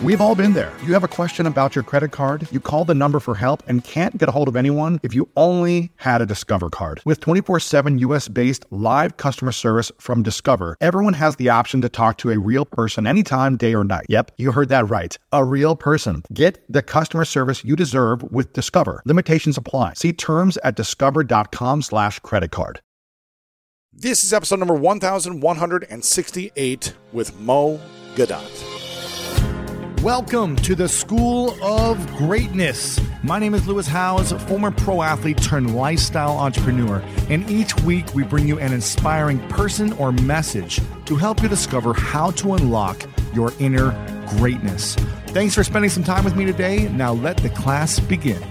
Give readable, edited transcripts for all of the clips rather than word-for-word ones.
We've all been there. You have a question about your credit card, you call the number for help and can't get a hold of anyone if you only had a Discover card. With 24/7 US-based live customer service from Discover, everyone has the option to talk to a real person anytime, day or night. Yep, you heard that right. A real person. Get the customer service you deserve with Discover. Limitations apply. See terms at discover.com/creditcard. This is episode number 1168 with Mo Gaudat. Welcome to the School of Greatness. My name is Lewis Howes, former pro athlete turned lifestyle entrepreneur, and each week we bring you an inspiring person or message to help you discover how to unlock your inner greatness. Thanks for spending some time with me today. Now let the class begin.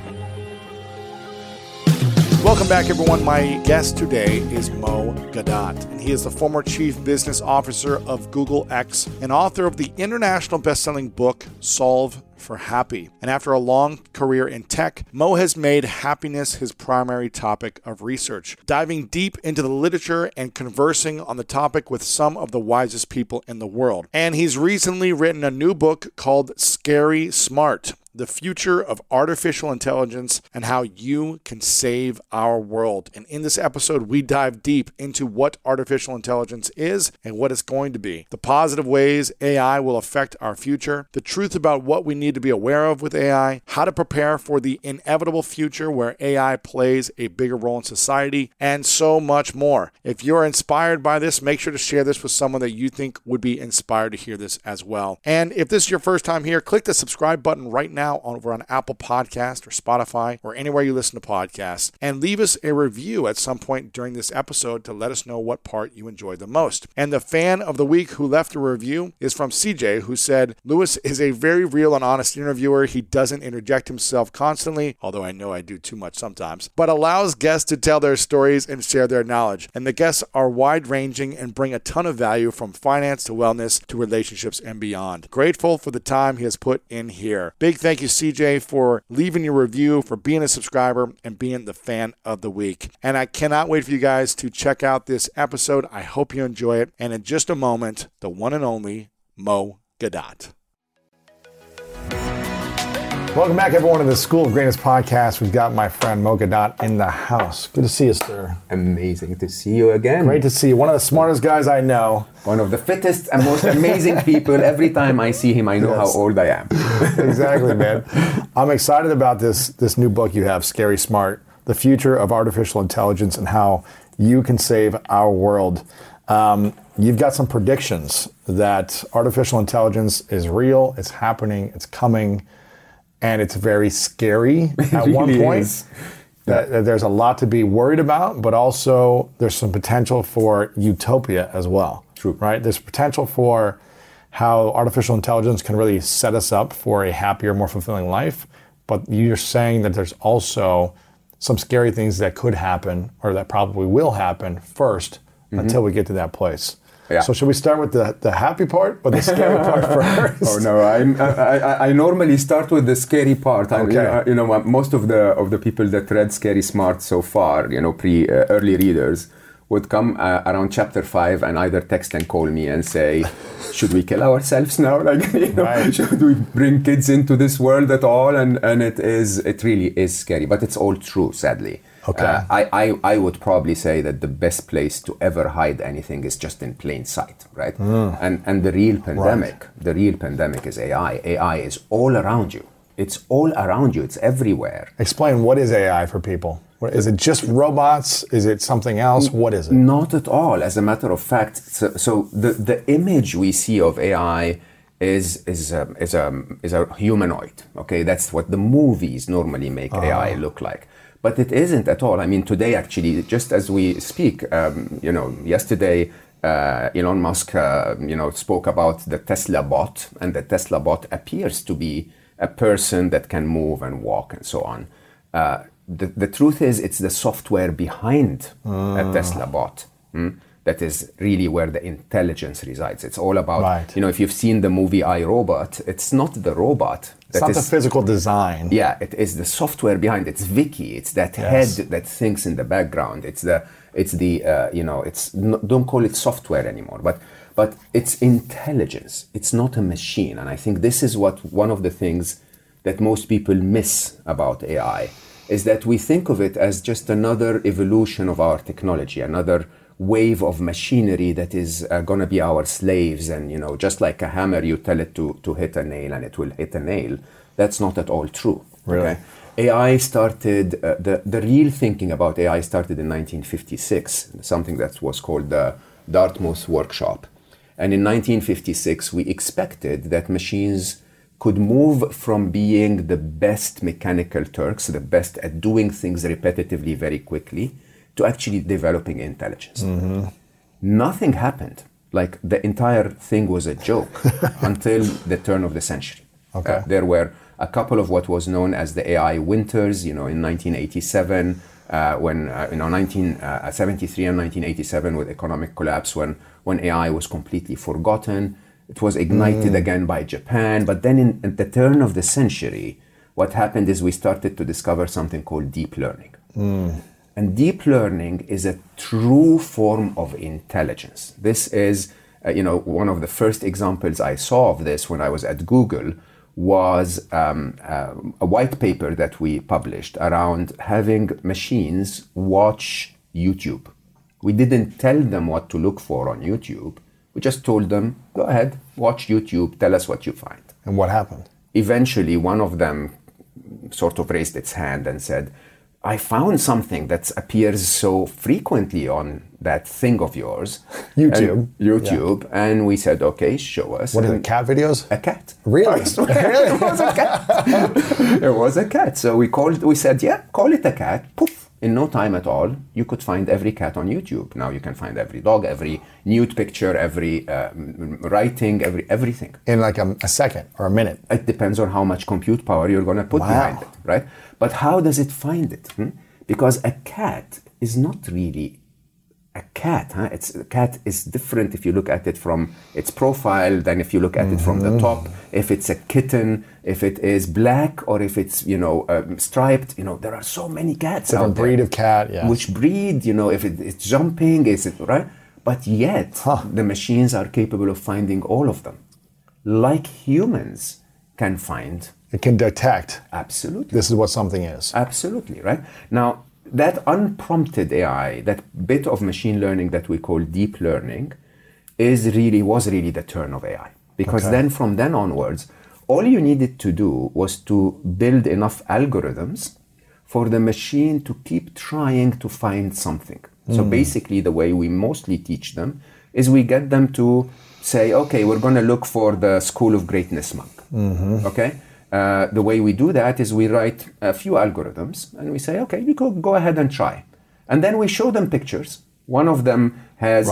Welcome back, everyone. My guest today is Mo Gaudat, and he is the former chief business officer of Google X and author of the international best-selling book, Solve for Happy. And after a long career in tech, Mo has made happiness his primary topic of research, diving deep into the literature and conversing on the topic with some of the wisest people in the world. And he's recently written a new book called Scary Smart: The Future of Artificial Intelligence and How You Can Save Our World. And in this episode, we dive deep into what artificial intelligence is and what it's going to be, the positive ways AI will affect our future, the truth about what we need to be aware of with AI, how to prepare for the inevitable future where AI plays a bigger role in society, and so much more. If you're inspired by this, make sure to share this with someone that you think would be inspired to hear this as well. And if this is your first time here, click the subscribe button right now over on Apple Podcast or Spotify or anywhere you listen to podcasts, and leave us a review at some point during this episode to let us know what part you enjoyed the most. And the fan of the week who left a review is from CJ, who said, Lewis is a very real and honest interviewer. He doesn't interject himself constantly, although I know I do too much sometimes, but allows guests to tell their stories and share their knowledge. And the guests are wide-ranging and bring a ton of value from finance to wellness to relationships and beyond. Grateful for the time he has put in here. Big thank you, CJ, for leaving your review, for being a subscriber, and being the fan of the week. And I cannot wait for you guys to check out this episode. I hope you enjoy it. And in just a moment, the one and only Mo Gaudat. Welcome back, everyone, to the School of Greatness podcast. We've got my friend Mo Gaudat in the house. Good to see you, sir. Amazing to see you again. Great to see you. One of the smartest guys I know. One of the fittest and most amazing people. Every time I see him, I know how old I am. Exactly, man. I'm excited about this new book you have, Scary Smart: The Future of Artificial Intelligence and How You Can Save Our World. You've got some predictions that artificial intelligence is real, it's happening, it's coming, and it's very scary at really one point. Is. That there's a lot to be worried about, but also there's some potential for utopia as well. True. Right? There's potential for how artificial intelligence can really set us up for a happier, more fulfilling life. But you're saying that there's also some scary things that could happen, or that probably will happen first, until we get to that place. Yeah. So should we start with the happy part or the scary part first? Oh no, I normally start with the scary part. Okay. You know, most of the people that read Scary Smart so far, you know, early readers, would come around chapter 5 and either text and call me and say, should we kill ourselves now? Like, you know, right. Should we bring kids into this world at all? And it really is scary, but it's all true, sadly. Okay. I would probably say that the best place to ever hide anything is just in plain sight, right? And the real pandemic is AI. AI is all around you. It's all around you. It's everywhere. Explain, what is AI for people? Is it just robots? Is it something else? What is it? Not at all. As a matter of fact, so the image we see of AI is a humanoid. Okay, that's what the movies normally make AI look like. But it isn't at all. I mean, today actually, just as we speak, yesterday, Elon Musk, spoke about the Tesla bot, and the Tesla bot appears to be a person that can move and walk and so on. The truth is, it's the software behind a Tesla bot that is really where the intelligence resides. It's all about, if you've seen the movie I, Robot, it's not the robot. It's not the physical design. Yeah, it is the software behind. It's Vicky. It's that head that thinks in the background. Don't call it software anymore. But But it's intelligence. It's not a machine. And I think this is one of the things that most people miss about AI, is that we think of it as just another evolution of our technology, another wave of machinery that is going to be our slaves. And, just like a hammer, you tell it to hit a nail and it will hit a nail. That's not at all true. Really? Okay? AI started, the real thinking about AI started in 1956, something that was called the Dartmouth Workshop. And in 1956, we expected that machines could move from being the best mechanical Turks, the best at doing things repetitively very quickly, to actually developing intelligence. Mm-hmm. Nothing happened. Like the entire thing was a joke until the turn of the century. Okay. There were a couple of what was known as the AI winters, in 1987, when 1973 and 1987 with economic collapse, when AI was completely forgotten. It was ignited again by Japan. But then at the turn of the century, what happened is we started to discover something called deep learning. And deep learning is a true form of intelligence. This is, one of the first examples I saw of this when I was at Google was a white paper that we published around having machines watch YouTube. We didn't tell them what to look for on YouTube. We just told them, go ahead, watch YouTube, tell us what you find. And what happened? Eventually, one of them sort of raised its hand and said, I found something that appears so frequently on that thing of yours. YouTube. And we said, okay, show us. What are the cat videos? A cat. Really? I swear, it was a cat. It was a cat. So we said, yeah, call it a cat. Poof. In no time at all, you could find every cat on YouTube. Now you can find every dog, every nude picture, every writing, everything. In like a second or a minute. It depends on how much compute power you're going to put behind it, right? But how does it find it? Because a cat is not really a cat. A cat is different if you look at it from its profile than if you look at it from the top. If it's a kitten, if it is black, or if it's striped. There are so many cats Different out there. breed of cat, yeah. Which breed? If it's jumping, is it right? But yet the machines are capable of finding all of them, like humans can find. It can detect. Absolutely. This is what something is. Absolutely, right? Now, that unprompted AI, that bit of machine learning that we call deep learning, was really the turn of AI. Because then from then onwards, all you needed to do was to build enough algorithms for the machine to keep trying to find something. So basically the way we mostly teach them is we get them to say, okay, we're going to look for the School of Greatness mug. Okay? The way we do that is we write a few algorithms and we say, okay, you could go ahead and try. And then we show them pictures. One of them has,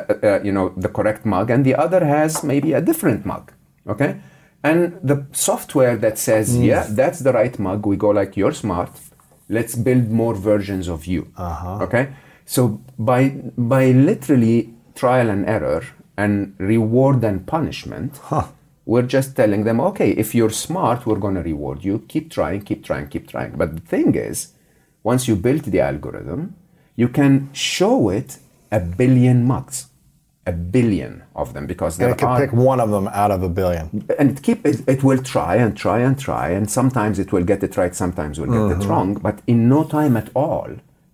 the correct mug, and the other has maybe a different mug. Okay? And the software that says, yeah, that's the right mug, we go like, you're smart. Let's build more versions of you. Okay? So by literally trial and error and reward and punishment, we're just telling them, okay, if you're smart, we're going to reward you. Keep trying, keep trying, keep trying. But the thing is, once you build the algorithm, you can show it 1 billion mugs. 1 billion of them, because it can pick one of them out of 1 billion. And it will try and try and try, and sometimes it will get it right, sometimes it will get it wrong, but in no time at all,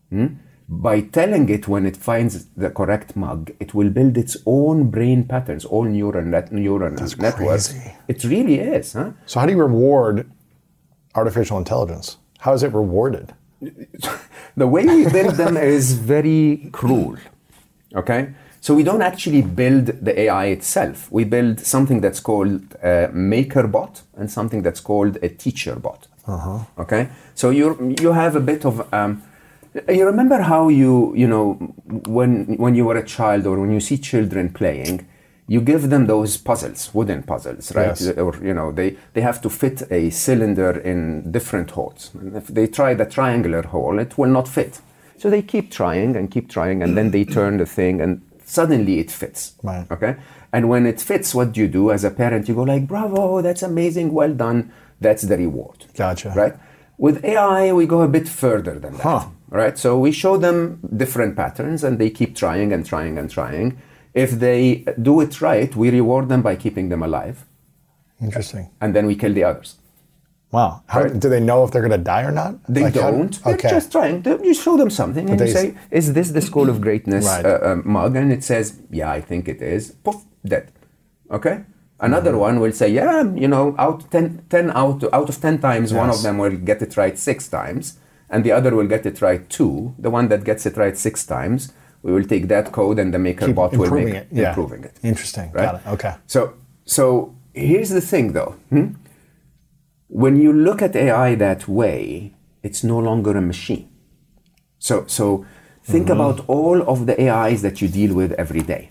by telling it when it finds the correct mug, it will build its own brain patterns, all neural networks. Crazy. It really is. So how do you reward artificial intelligence? How is it rewarded? The way we build them is very cruel. Okay? So we don't actually build the AI itself. We build something that's called a maker bot and something that's called a teacher bot. Okay? So you have a bit of... you remember how when you were a child or when you see children playing, you give them those puzzles, wooden puzzles, right? Yes. Or, they have to fit a cylinder in different holes. And if they try the triangular hole, it will not fit. So they keep trying, and then they turn the thing, and suddenly it fits. Right. Okay? And when it fits, what do you do as a parent? You go like, bravo, that's amazing, well done. That's the reward. Gotcha. Right? With AI, we go a bit further than that. Right? So we show them different patterns, and they keep trying and trying and trying. If they do it right, we reward them by keeping them alive. Interesting. And then we kill the others. Wow. Do they know if they're going to die or not? They don't. They're just trying. You show them something and you say, is this the School of Greatness mug? And it says, yeah, I think it is. Poof, dead. Okay? Another one will say, yeah, out of 10 times, one of them will get it right 6 times, and the other will get it right 2. The one that gets it right 6 times, we will take that code and the MakerBot will make improving it. Interesting. Right? Got it. Okay. So here's the thing, though. When you look at AI that way, it's no longer a machine. So think about all of the AIs that you deal with every day.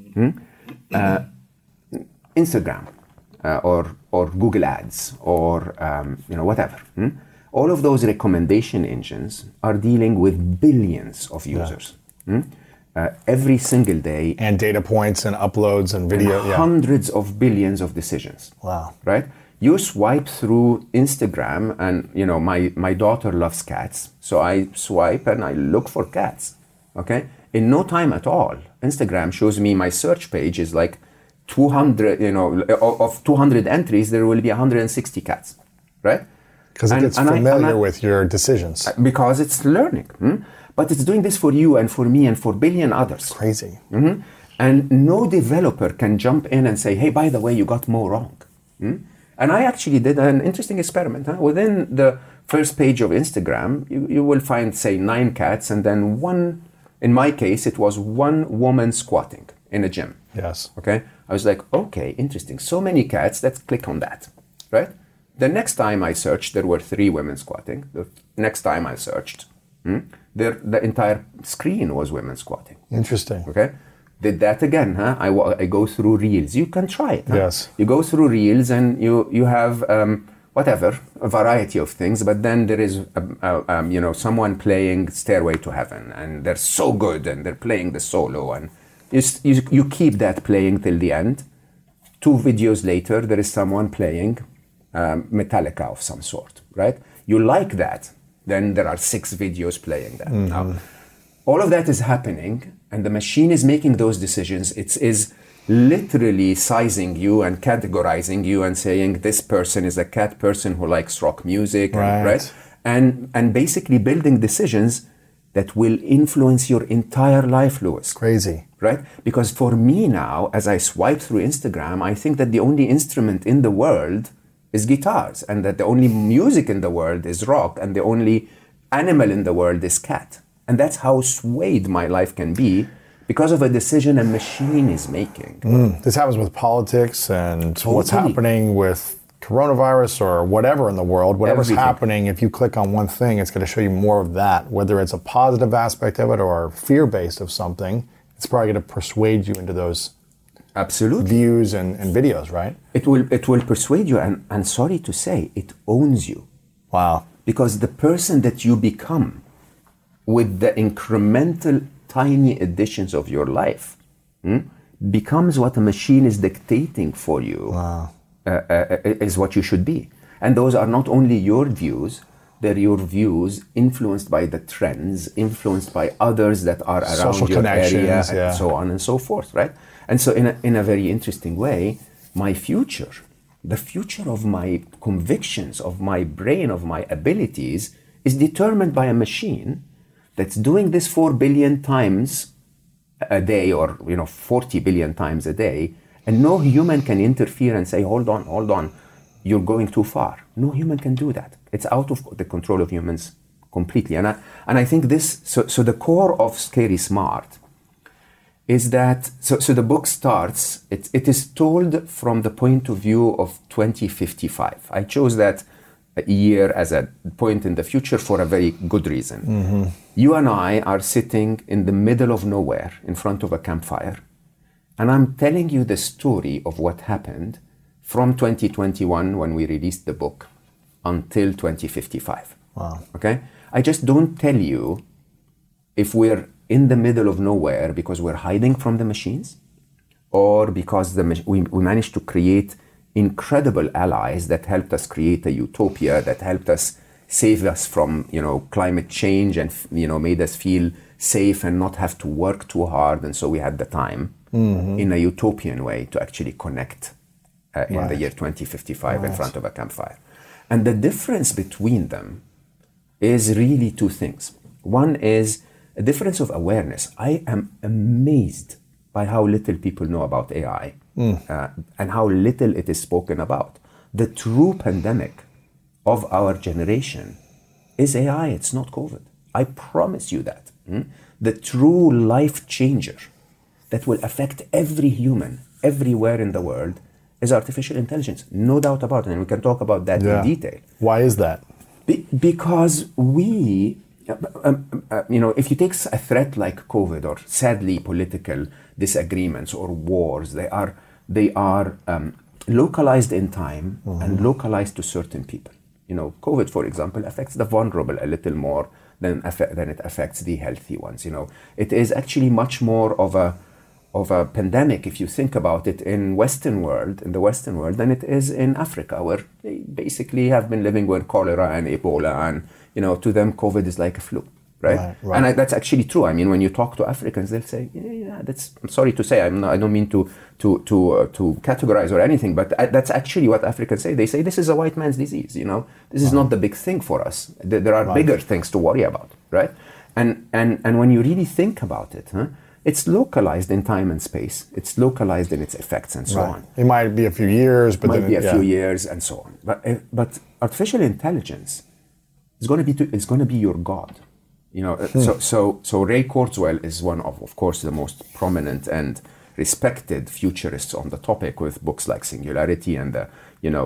Instagram or Google Ads or whatever. All of those recommendation engines are dealing with billions of users every single day. And data points and uploads and video. And hundreds of billions of decisions. Wow. Right? You swipe through Instagram and, my daughter loves cats. So I swipe and I look for cats. Okay? In no time at all, Instagram shows me my search page is like 200, of 200 entries, there will be 160 cats, right? Because it gets familiar with your decisions. Because it's learning. But it's doing this for you and for me and for billion others. Crazy. And no developer can jump in and say, hey, by the way, you got Mo wrong. And I actually did an interesting experiment. Within the first page of Instagram, you will find, say, 9 cats and then one, in my case, it was one woman squatting in a gym. Yes. Okay. I was like, okay, interesting. So many cats, let's click on that, right? The next time I searched, there were 3 women squatting. The next time I searched, the entire screen was women squatting. Interesting. Okay. Did that again, I go through Reels. You can try it. Yes. You go through Reels and you have a variety of things, but then there is someone playing Stairway to Heaven, and they're so good, and they're playing the solo, and you keep that playing till the end. 2 videos later, there is someone playing Metallica of some sort, right? You like that, then there are 6 videos playing that. Now, all of that is happening, and the machine is making those decisions. It is literally sizing you and categorizing you and saying this person is a cat person who likes rock music, right? And basically building decisions that will influence your entire life, Lewis. Crazy. Right? Because for me now, as I swipe through Instagram, I think that the only instrument in the world is guitars, and that the only music in the world is rock, and the only animal in the world is cat. And that's how swayed my life can be because of a decision a machine is making. This happens with politics and what's happening with coronavirus or whatever in the world, whatever's happening. If you click on one thing, it's going to show you more of that, whether it's a positive aspect of it or fear-based of something. It's probably going to persuade you into those views and videos, right? It will persuade you, and sorry to say, it owns you. Wow. Because the person that you become with the incremental tiny additions of your life becomes what a machine is dictating for you. Wow. Is what you should be. And those are not only your views, they're your views influenced by the trends, influenced by others that are around social your area, and so on and so forth, right? And so in a very interesting way, my future, the future of my convictions, of my brain, of my abilities, is determined by a machine that's doing this 4 billion times a day, or 40 billion times a day, and no human can interfere and say, hold on, you're going too far. No human can do that. It's out of the control of humans completely. And I think this, so the core of Scary Smart is that, so the book starts, it is told from the point of view of 2055. I chose that year as a point in the future for a very good reason. You and I are sitting in the middle of nowhere in front of a campfire. And I'm telling you the story of what happened from 2021 when we released the book until 2055. Wow. Okay? I just don't tell you if we're in the middle of nowhere because we're hiding from the machines, or because we managed to create incredible allies that helped us create a utopia, that helped us save us from climate change and made us feel safe and not have to work too hard, and so we had the time. in a utopian way to actually connect in the year 2055 in front of a campfire. And the difference between them is really two things. One is a difference of awareness. I am amazed by how little people know about AI and how little it is spoken about. The true pandemic of our generation is AI, it's not COVID. I promise you that. The true life changer that will affect every human everywhere in the world is artificial intelligence. No doubt about it. And we can talk about that in detail. Why is that? Because we, if you take a threat like COVID or sadly political disagreements or wars, they are localized in time and localized to certain people. COVID, for example, affects the vulnerable a little more than it affects the healthy ones. It is actually much more of a pandemic, if you think about it, in the Western world, than it is in Africa, where they basically have been living with cholera and Ebola, and to them COVID is like a flu, right? And that's actually true. I mean, when you talk to Africans, they'll say, I'm sorry to say, I don't mean to categorize or anything, but that's actually what Africans say. They say this is a white man's disease. This is not the big thing for us. There are bigger things to worry about, right? And when you really think about it, it's localized in time and space. It's localized in its effects and so on. It might be a few years, but then few years and so on. But artificial intelligence is going to be your god. So Ray Kurzweil is one of course, the most prominent and respected futurists on the topic, with books like Singularity and the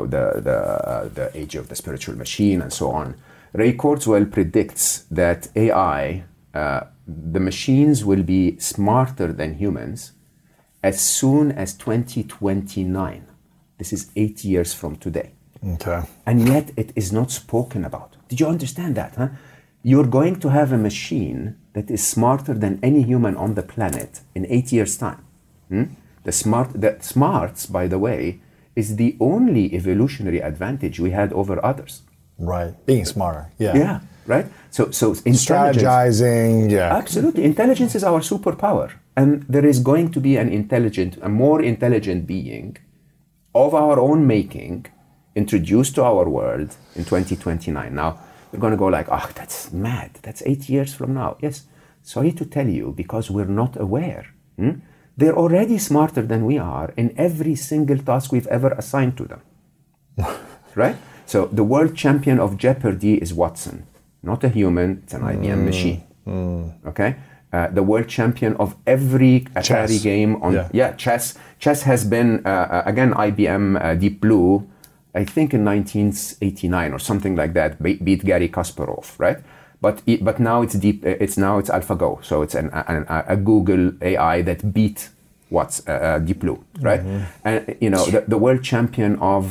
Age of the Spiritual Machine and so on. Ray Kurzweil predicts that AI, the machines will be smarter than humans as soon as 2029. This is 8 years from today. Okay. And yet it is not spoken about. Did you understand that? You're going to have a machine that is smarter than any human on the planet in 8 years' time. The smarts, by the way, is the only evolutionary advantage we had over others. Right, being smarter. Yeah, right? So strategizing, Absolutely. Intelligence is our superpower. And there is going to be a more intelligent being of our own making introduced to our world in 2029. Now, you're going to go like, that's mad. That's 8 years from now. Yes, sorry to tell you, because we're not aware. They're already smarter than we are in every single task we've ever assigned to them. Right? So the world champion of Jeopardy is Watson. Not a human, it's an IBM machine. Okay? The world champion of every Atari game chess. Chess has been, again, IBM Deep Blue, I think in 1989 or something like that, beat Garry Kasparov, right? But now it's AlphaGo, so it's a Google AI that beat Deep Blue, right? And the world champion of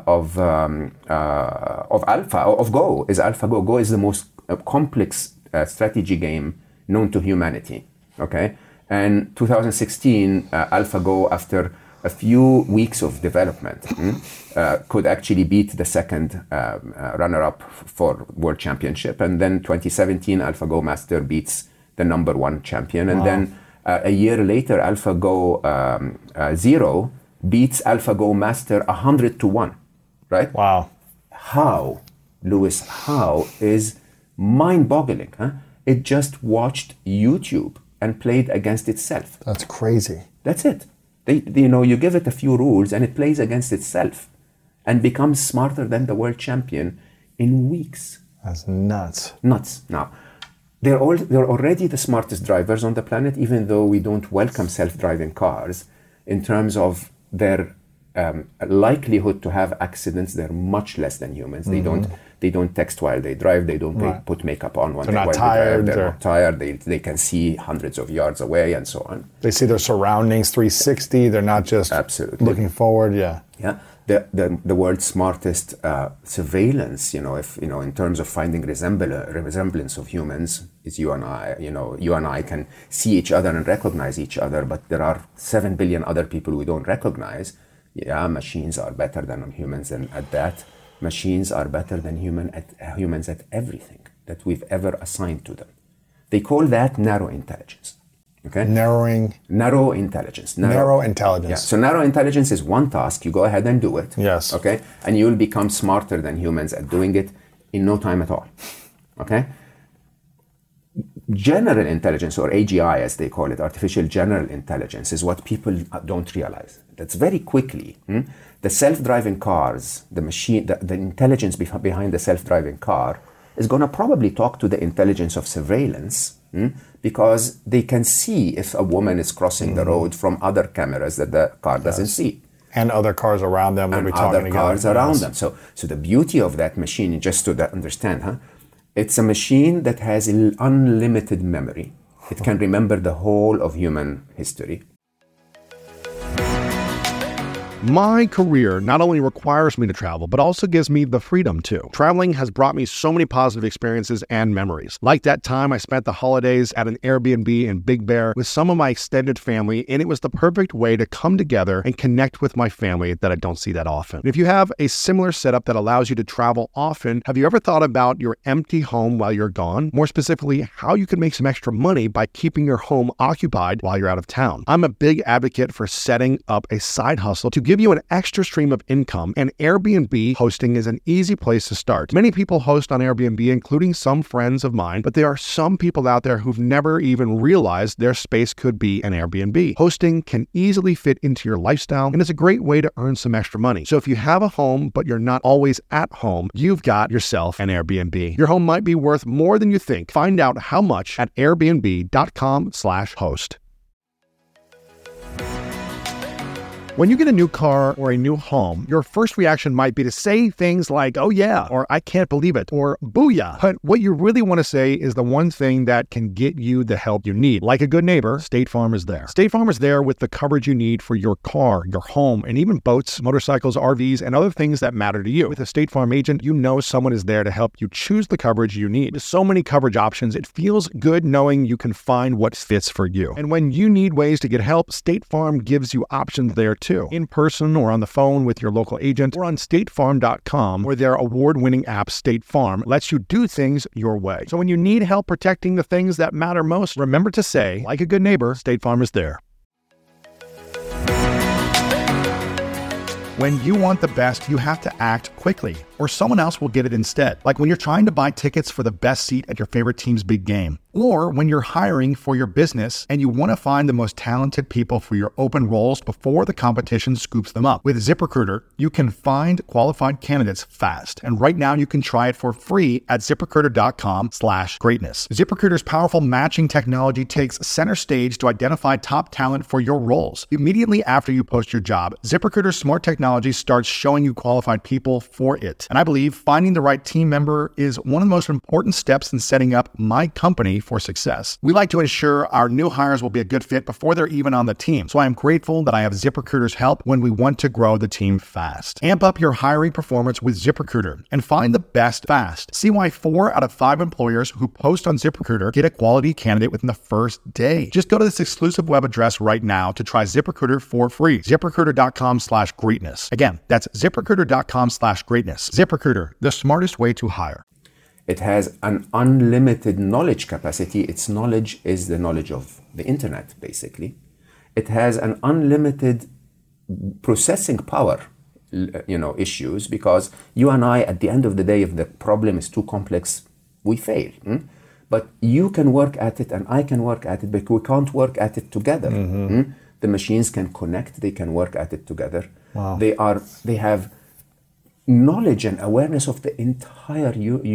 Go is AlphaGo. Go is the most complex strategy game known to humanity. Okay, and 2016, AlphaGo, after a few weeks of development, could actually beat the second runner-up for World Championship. And then 2017, AlphaGo Master beats the number one champion. And then a year later, AlphaGo Zero beats AlphaGo Master 100-1, right? Wow. How, Lewis, how is mind-boggling, huh? It just watched YouTube and played against itself. That's crazy. That's it. You give it a few rules and it plays against itself and becomes smarter than the world champion in weeks. That's nuts. Nuts. Now, they're already the smartest drivers on the planet, even though we don't welcome self-driving cars. In terms of their likelihood to have accidents, they're much less than humans. They don't text while they drive. They don't put makeup on while they drive. They're not tired. They can see hundreds of yards away and so on. They see their surroundings 360. They're not just looking forward. Yeah. The world's smartest surveillance, in terms of finding resemblance of humans, is you and I. You and I can see each other and recognize each other, but there are 7 billion other people we don't recognize. Yeah, machines are better than humans at that. Machines are better than humans at everything that we've ever assigned to them. They call that narrow intelligence. Okay. Narrow intelligence. intelligence. Yeah. So narrow intelligence is one task. You go ahead and do it. Yes. Okay. And you'll become smarter than humans at doing it in no time at all. Okay. General intelligence, or AGI as they call it, artificial general intelligence, is what people don't realize. That's very quickly. The self-driving cars, the machine, the intelligence behind the self-driving car is going to probably talk to the intelligence of surveillance, because they can see if a woman is crossing the road from other cameras that the car doesn't see. And other cars around them. And other cars around them. So the beauty of that machine, just to understand, it's a machine that has unlimited memory. It can remember the whole of human history. My career not only requires me to travel, but also gives me the freedom to. Traveling has brought me so many positive experiences and memories. Like that time I spent the holidays at an Airbnb in Big Bear with some of my extended family, and it was the perfect way to come together and connect with my family that I don't see that often. And if you have a similar setup that allows you to travel often, have you ever thought about your empty home while you're gone? More specifically, how you can make some extra money by keeping your home occupied while you're out of town. I'm a big advocate for setting up a side hustle to give you an extra stream of income, and Airbnb hosting is an easy place to start. Many people host on Airbnb, including some friends of mine, but there are some people out there who've never even realized their space could be an Airbnb. Hosting can easily fit into your lifestyle, and it's a great way to earn some extra money. So if you have a home, but you're not always at home, you've got yourself an Airbnb. Your home might be worth more than you think. Find out how much at airbnb.com/host. When you get a new car or a new home, your first reaction might be to say things like, "Oh yeah," or "I can't believe it," or "Booyah." But what you really want to say is the one thing that can get you the help you need. Like a good neighbor, State Farm is there. State Farm is there with the coverage you need for your car, your home, and even boats, motorcycles, RVs, and other things that matter to you. With a State Farm agent, you know someone is there to help you choose the coverage you need. With so many coverage options, it feels good knowing you can find what fits for you. And when you need ways to get help, State Farm gives you options there too. In person or on the phone with your local agent, or on statefarm.com, where their award-winning app State Farm lets you do things your way. So when you need help protecting the things that matter most, remember to say, like a good neighbor, State Farm is there. When you want the best, you have to act quickly, or someone else will get it instead. Like when you're trying to buy tickets for the best seat at your favorite team's big game. Or when you're hiring for your business and you want to find the most talented people for your open roles before the competition scoops them up. With ZipRecruiter, you can find qualified candidates fast. And right now you can try it for free at ZipRecruiter.com/greatness. ZipRecruiter's powerful matching technology takes center stage to identify top talent for your roles. Immediately after you post your job, ZipRecruiter's smart technology starts showing you qualified people for it. And I believe finding the right team member is one of the most important steps in setting up my company for success. We like to ensure our new hires will be a good fit before they're even on the team. So I am grateful that I have ZipRecruiter's help when we want to grow the team fast. Amp up your hiring performance with ZipRecruiter and find the best fast. See why 4 out of 5 employers who post on ZipRecruiter get a quality candidate within the first day. Just go to this exclusive web address right now to try ZipRecruiter for free. ZipRecruiter.com/greatness. Again, that's ZipRecruiter.com/greatness. ZipRecruiter, the smartest way to hire. It has an unlimited knowledge capacity. Its knowledge is the knowledge of the internet, basically. It has an unlimited processing power, issues, because you and I, at the end of the day, if the problem is too complex, we fail. But you can work at it and I can work at it, but we can't work at it together. The machines can connect, they can work at it together. Wow. They have knowledge and awareness of the entire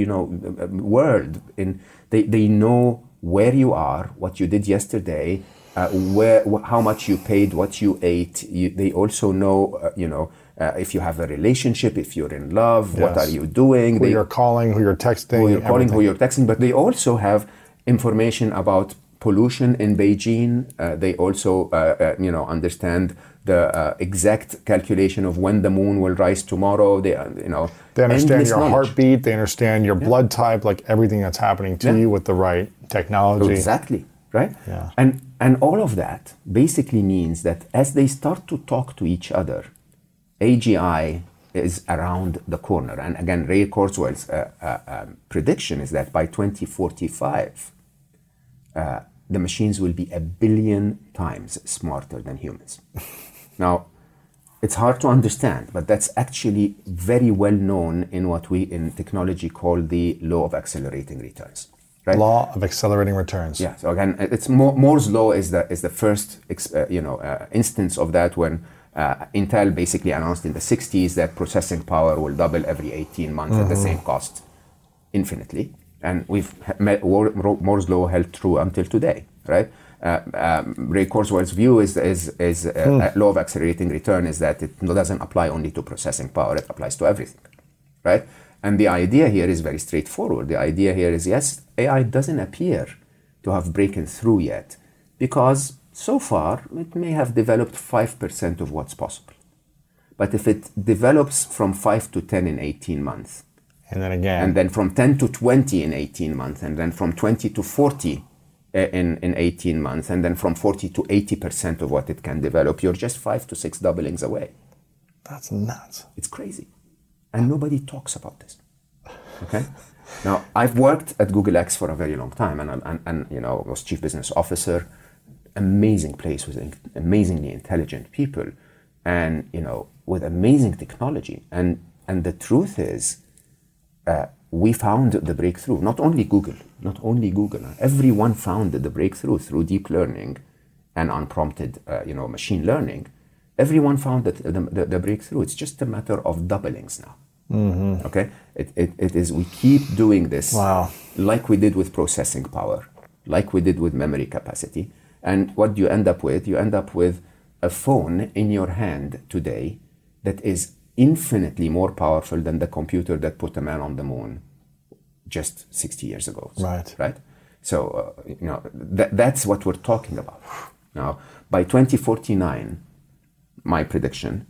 world. They know where you are, what you did yesterday, how much you paid, what you ate. They also know if you have a relationship, if you're in love, yes. What are you doing? Who you're calling, who you're texting. Who you're texting. But they also have information about pollution in Beijing. They also understand the exact calculation of when the moon will rise tomorrow. They understand your heartbeat. They understand your blood type, like everything that's happening to you with the right technology. Exactly, right? Yeah. And all of that basically means that as they start to talk to each other, AGI is around the corner. And again, Ray Kurzweil's prediction is that by 2045, the machines will be 1 billion times smarter than humans. Now, it's hard to understand, but that's actually very well known in what we in technology call the law of accelerating returns. Right? Law of accelerating returns. Yeah. So again, it's Moore's law is the first instance of that when Intel basically announced in the 60s that processing power will double every 18 months at the same cost infinitely, and Moore's law held true until today, right? Ray Kurzweil's view is law of accelerating return is that it doesn't apply only to processing power; it applies to everything, right? And the idea here is very straightforward. The idea here is, yes, AI doesn't appear to have broken through yet because so far it may have developed 5% of what's possible. But if it develops from 5 to 10 in 18 months, and then from 10 to 20 in 18 months, and then from 20 to 40 in 18 months, and then from 40 to 80% of what it can develop, you're just 5 to 6 doublings away. That's nuts. It's crazy. And nobody talks about this. Okay. Now, I've worked at Google X for a very long time, and was chief business officer. Amazing place with amazingly intelligent people, and with amazing technology. And the truth is, we found the breakthrough. Not only Google. Everyone found the breakthrough through deep learning and unprompted, machine learning. Everyone found that the breakthrough. It's just a matter of doublings now. Mm-hmm. Okay, it is. We keep doing this, like we did with processing power, like we did with memory capacity. And what do you end up with? You end up with a phone in your hand today that is infinitely more powerful than the computer that put a man on the moon just 60 years ago. Right. So that's what we're talking about. Now, by 2049, my prediction,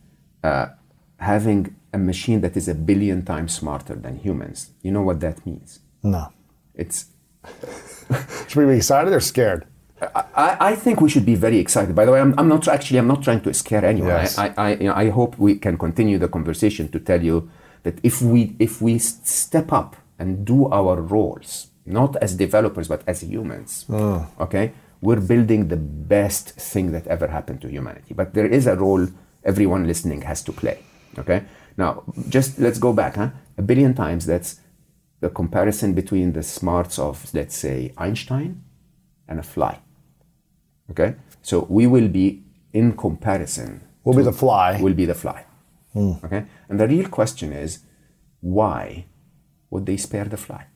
having a machine that is 1 billion times smarter than humans, you know what that means? No. It's. Should we be excited or scared? I think we should be very excited. By the way, I'm not trying to scare anyone. Yes. I hope we can continue the conversation to tell you that if we step up and do our roles, not as developers but as humans, okay, we're building the best thing that ever happened to humanity. But there is a role everyone listening has to play. Okay. Now, just let's go back. 1 billion times. That's the comparison between the smarts of, let's say, Einstein and a fly. Okay, so we will be in comparison. We'll be the fly. We'll be the fly. Okay, and the real question is, why would they spare the fly?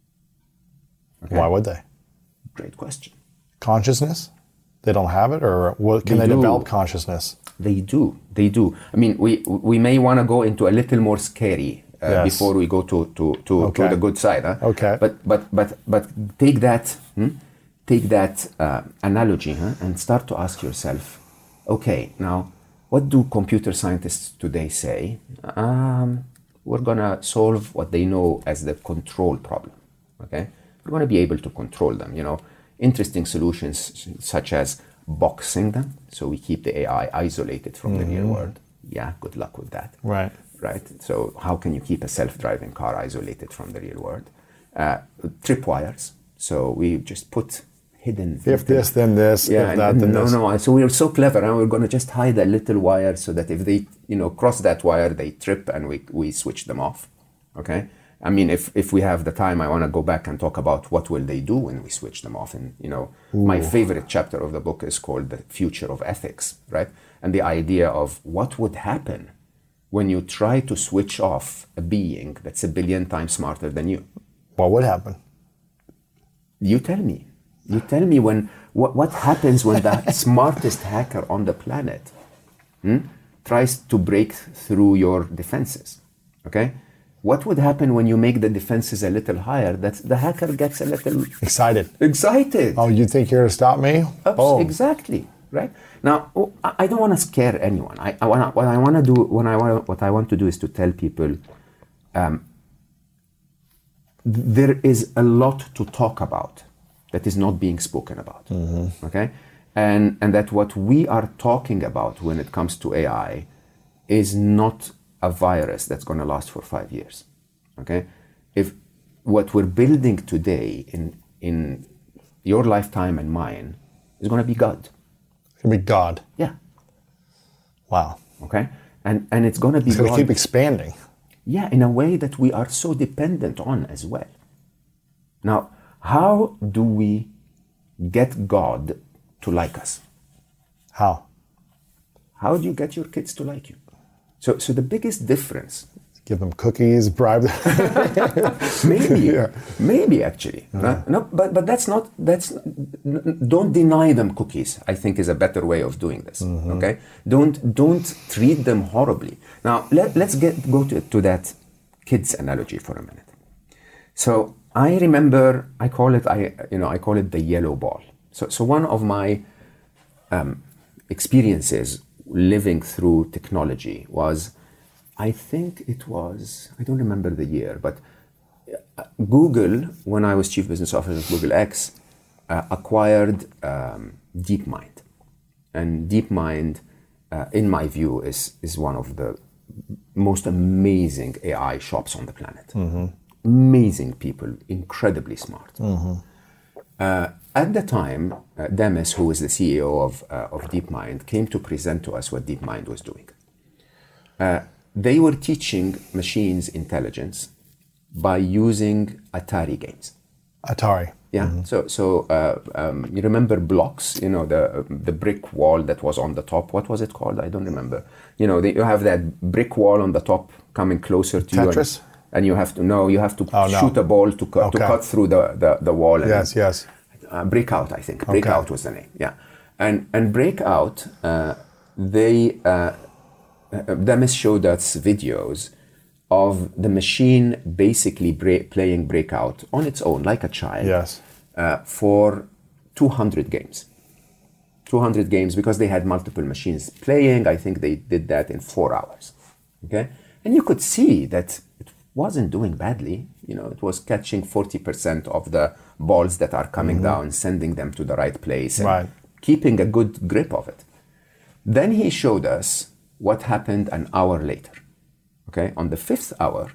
Okay? Why would they? Great question. Consciousness? They don't have it, or can they develop consciousness? They do. I mean, we may want to go into a little more scary before we go to the good side. Huh? Okay. But take that. Take that analogy and start to ask yourself, okay, now, what do computer scientists today say? We're going to solve what they know as the control problem, okay? We're going to be able to control them, interesting solutions such as boxing them, so we keep the AI isolated from the real world. Yeah, good luck with that. Right. So how can you keep a self-driving car isolated from the real world? Tripwires, so we just put hidden. If this, then this. Yeah, if that, then this. No. So we're so clever, and we're going to just hide a little wire so that if they, cross that wire, they trip, and we switch them off. Okay. I mean, if we have the time, I want to go back and talk about what will they do when we switch them off. And my favorite chapter of the book is called "The Future of Ethics," right? And the idea of what would happen when you try to switch off a being that's 1 billion times smarter than you. What would happen? You tell me. What happens when the smartest hacker on the planet tries to break through your defenses, okay? What would happen when you make the defenses a little higher? That the hacker gets a little excited. Oh, you think you're going to stop me? Exactly, right? Now, I don't want to scare anyone. What I want to do is to tell people there is a lot to talk about that is not being spoken about, okay? And that what we are talking about when it comes to AI is not a virus that's going to last for 5 years, okay? If what we're building today in your lifetime and mine is going to be God. It's going to be God. Yeah. Wow. Okay? And it's going to be It's going God. to keep expanding. Yeah, in a way that we are so dependent on as well. Now, how do we get God to like us? How? How do you get your kids to like you? So the biggest difference, Give them cookies, bribe them. maybe actually. No, but don't deny them cookies, I think is a better way of doing this. Okay? Don't treat them horribly. Now let's go to that kids analogy for a minute. So I remember I call it the yellow ball. So one of my experiences living through technology was, I think it was, I don't remember the year, but Google, when I was Chief Business Officer of Google X, acquired DeepMind. And DeepMind, in my view, is one of the most amazing AI shops on the planet. Amazing people, incredibly smart. At the time, Demis, who is the CEO of DeepMind, came to present to us what DeepMind was doing. They were teaching machines intelligence by using Atari games. Atari. Yeah. So you remember blocks? The brick wall that was on the top. What was it called? I don't remember. You have that brick wall on the top coming closer to Tetris? you, and you have to shoot a ball to cut through the wall. Yes. Breakout, I think. Breakout was the name. Yeah. And Breakout, Demis showed us videos of the machine basically playing Breakout on its own, like a child, Yes. For 200 games. 200 games because they had multiple machines playing. I think they did that in 4 hours. Okay? And you could see that it wasn't doing badly. It was catching 40% of the balls that are coming down, sending them to the right place, and keeping a good grip of it. Then he showed us what happened an hour later. Okay, on the 5th hour,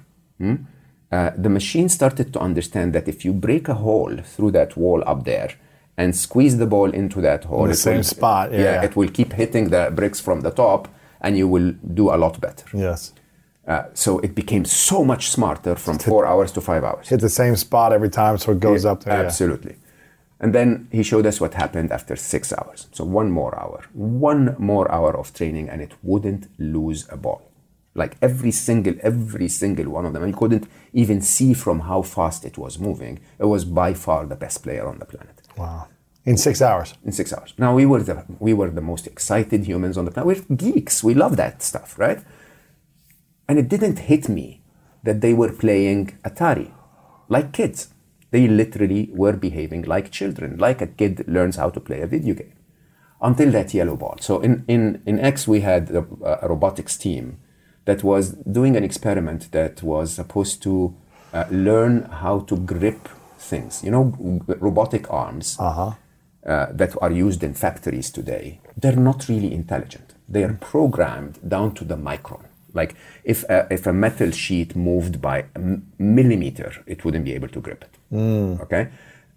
the machine started to understand that if you break a hole through that wall up there and squeeze the ball into that hole, in the same spot, it will keep hitting the bricks from the top, and you will do a lot better. Yes. So it became so much smarter from 4 hours to 5 hours. Hit the same spot every time, so it goes up there. Absolutely. And then he showed us what happened after 6 hours. So one more hour of training, and it wouldn't lose a ball. Like every single one of them. And you couldn't even see from how fast it was moving. It was by far the best player on the planet. Wow. In 6 hours? In 6 hours. Now, we were the most excited humans on the planet. We're geeks. We love that stuff, right? And it didn't hit me that they were playing Atari like kids. They literally were behaving like children, like a kid learns how to play a video game. Until that yellow ball. So in X, we had a robotics team that was doing an experiment that was supposed to learn how to grip things. Robotic arms that are used in factories today, they're not really intelligent. They are programmed down to the micron. Like if a metal sheet moved by a millimeter, it wouldn't be able to grip it. Okay?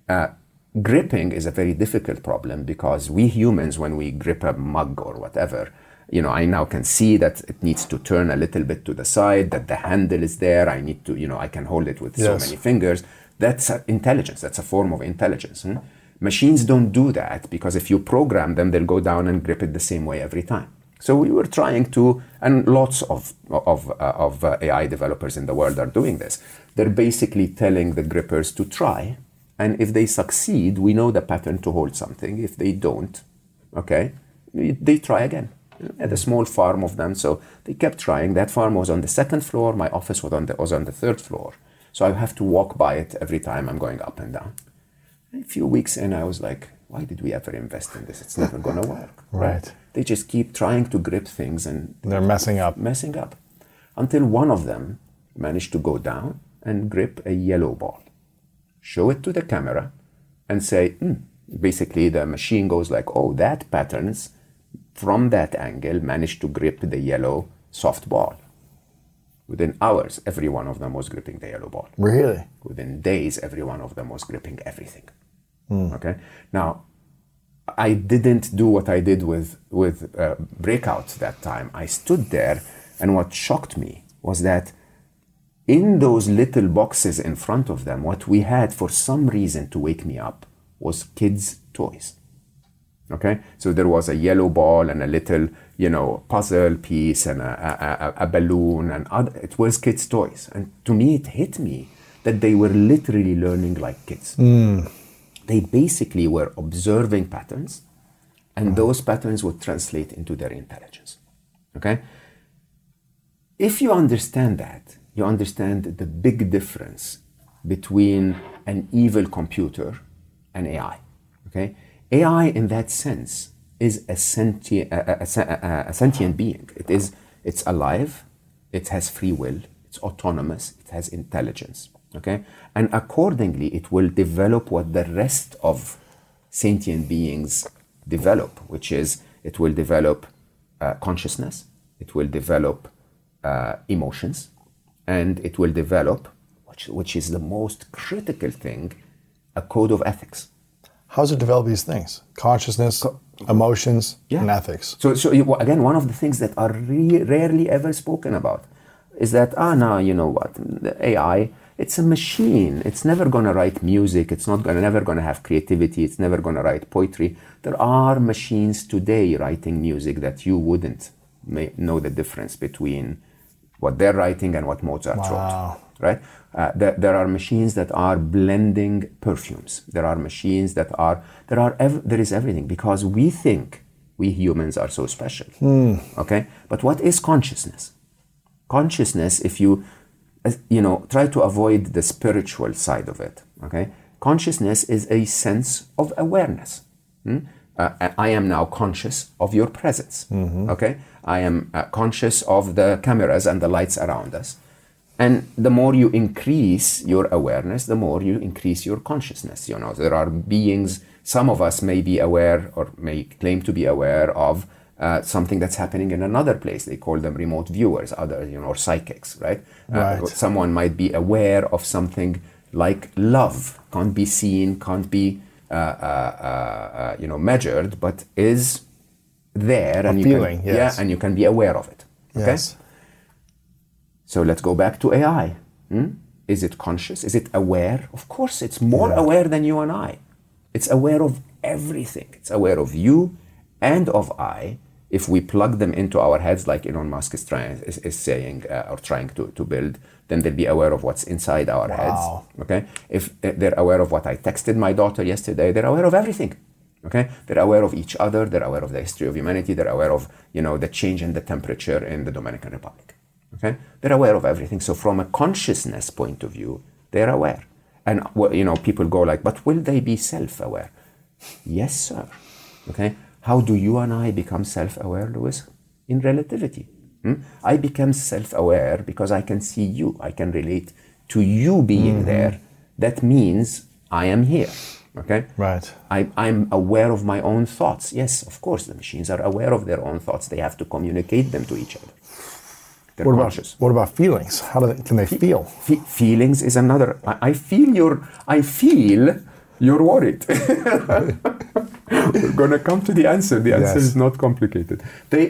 Gripping is a very difficult problem because we humans, when we grip a mug or whatever, I now can see that it needs to turn a little bit to the side, that the handle is there. I need to, I can hold it with so many fingers. That's intelligence. That's a form of intelligence. Machines don't do that because if you program them, they'll go down and grip it the same way every time. So we were trying to, and lots of AI developers in the world are doing this. They're basically telling the grippers to try, and if they succeed, we know the pattern to hold something. If they don't, okay, they try again. At a small farm of them, so they kept trying. That farm was on the 2nd floor. My office was on the 3rd floor. So I have to walk by it every time I'm going up and down. And a few weeks in, I was like, why did we ever invest in this? It's never going to work. Right. They just keep trying to grip things and they're messing up. Until one of them managed to go down and grip a yellow ball. Show it to the camera and say, basically the machine goes like, oh, that patterns from that angle managed to grip the yellow soft ball. Within hours, every one of them was gripping the yellow ball. Really? Within days, every one of them was gripping everything. Okay. Now, I didn't do what I did with Breakouts that time. I stood there, and what shocked me was that in those little boxes in front of them, what we had for some reason to wake me up was kids' toys. Okay, so there was a yellow ball and a little, puzzle piece and a balloon and it was kids' toys. And to me, it hit me that they were literally learning like kids. They basically were observing patterns, and those patterns would translate into their intelligence. Okay, if you understand that, you understand the big difference between an evil computer and AI. Okay, AI in that sense is a sentient being. It's alive, it has free will, it's autonomous, it has intelligence. Okay, and accordingly, it will develop what the rest of sentient beings develop, which is it will develop consciousness, it will develop emotions, and it will develop, which is the most critical thing, a code of ethics. How does it develop these things? Consciousness, emotions, and ethics. So again, one of the things that are rarely ever spoken about is that, now you know what, the AI, it's a machine. It's never going to write music. It's never going to have creativity. It's never going to write poetry. There are machines today writing music that you wouldn't know the difference between what they're writing and what Mozart wrote. Right? There are machines that are blending perfumes. There are machines that there is everything, because we think we humans are so special. Okay? But what is consciousness? Consciousness, if you try to avoid the spiritual side of it. Okay, consciousness is a sense of awareness. I am now conscious of your presence. Okay, I am conscious of the cameras and the lights around us. And the more you increase your awareness, the more you increase your consciousness. There are beings. Some of us may be aware or may claim to be aware of something that's happening in another place. They call them remote viewers, others, or psychics, right? Someone might be aware of something like love, can't be seen, can't be, measured, but is there, and you can be aware of it. Okay. Yes. So let's go back to AI. Is it conscious? Is it aware? Of course, it's more aware than you and I. It's aware of everything. It's aware of you and of I. If we plug them into our heads, like Elon Musk is saying or trying to build, then they'll be aware of what's inside our heads. Okay. If they're aware of what I texted my daughter yesterday, they're aware of everything. Okay. They're aware of each other. They're aware of the history of humanity. They're aware of the change in the temperature in the Dominican Republic. Okay. They're aware of everything. So from a consciousness point of view, they're aware. And people go like, but will they be self-aware? Yes, sir. Okay. How do you and I become self-aware, Louis? In relativity. I become self-aware because I can see you. I can relate to you being there. That means I am here. Okay? Right. I'm aware of my own thoughts. Yes, of course, the machines are aware of their own thoughts. They have to communicate them to each other. They're conscious. What about feelings? How can they feel? Feelings is another. I feel you're worried. We're going to come to the answer. The answer is not complicated.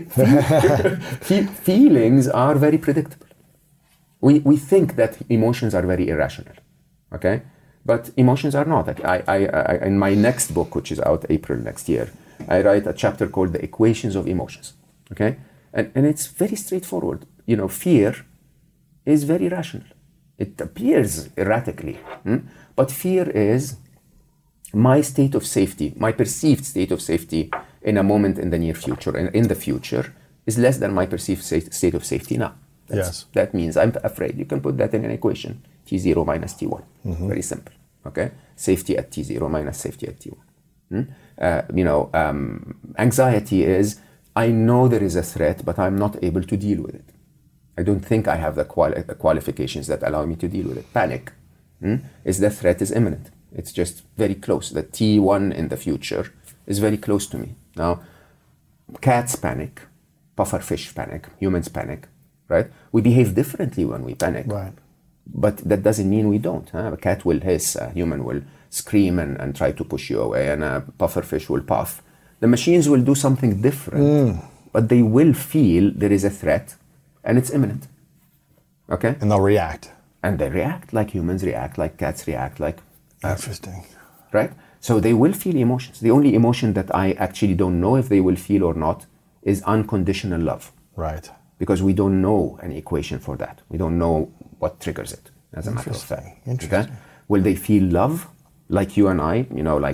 Feelings are very predictable. We think that emotions are very irrational, okay? But emotions are not. I in my next book, which is out April next year, I write a chapter called The Equations of Emotions, okay? And it's very straightforward. Fear is very rational. It appears erratically, but fear is my state of safety, my perceived state of safety in a moment in the near future and in the future is less than my perceived state of safety now. That means I'm afraid. You can put that in an equation, T0 minus T1. Very simple, okay? Safety at T0 minus safety at T1. Anxiety is, I know there is a threat, but I'm not able to deal with it. I don't think I have the qualifications that allow me to deal with it. Panic is the threat is imminent. It's just very close. The T1 in the future is very close to me. Now, cats panic, pufferfish panic, humans panic, right? We behave differently when we panic. Right. But that doesn't mean we don't. A cat will hiss, a human will scream and try to push you away, and a pufferfish will puff. The machines will do something different, but they will feel there is a threat and it's imminent. Okay? And they'll react. And they react like humans react, like cats react, like... Interesting. Right? So they will feel emotions. The only emotion that I actually don't know if they will feel or not is unconditional love. Right. Because we don't know an equation for that. We don't know what triggers it, as a matter of fact. Interesting. Okay? Will they feel love like you and I?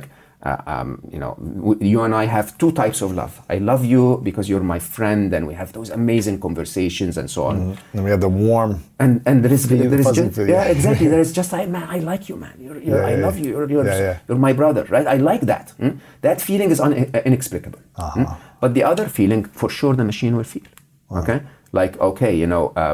You and I have two types of love. I love you because you're my friend, and we have those amazing conversations and so on. Mm-hmm. And we have the warm... And there is just... feeling. Yeah, exactly. There is just, I love you, man. I love you. You're my brother, right? I like that. That feeling is inexplicable. But the other feeling, for sure, the machine will feel. Okay? Like, okay,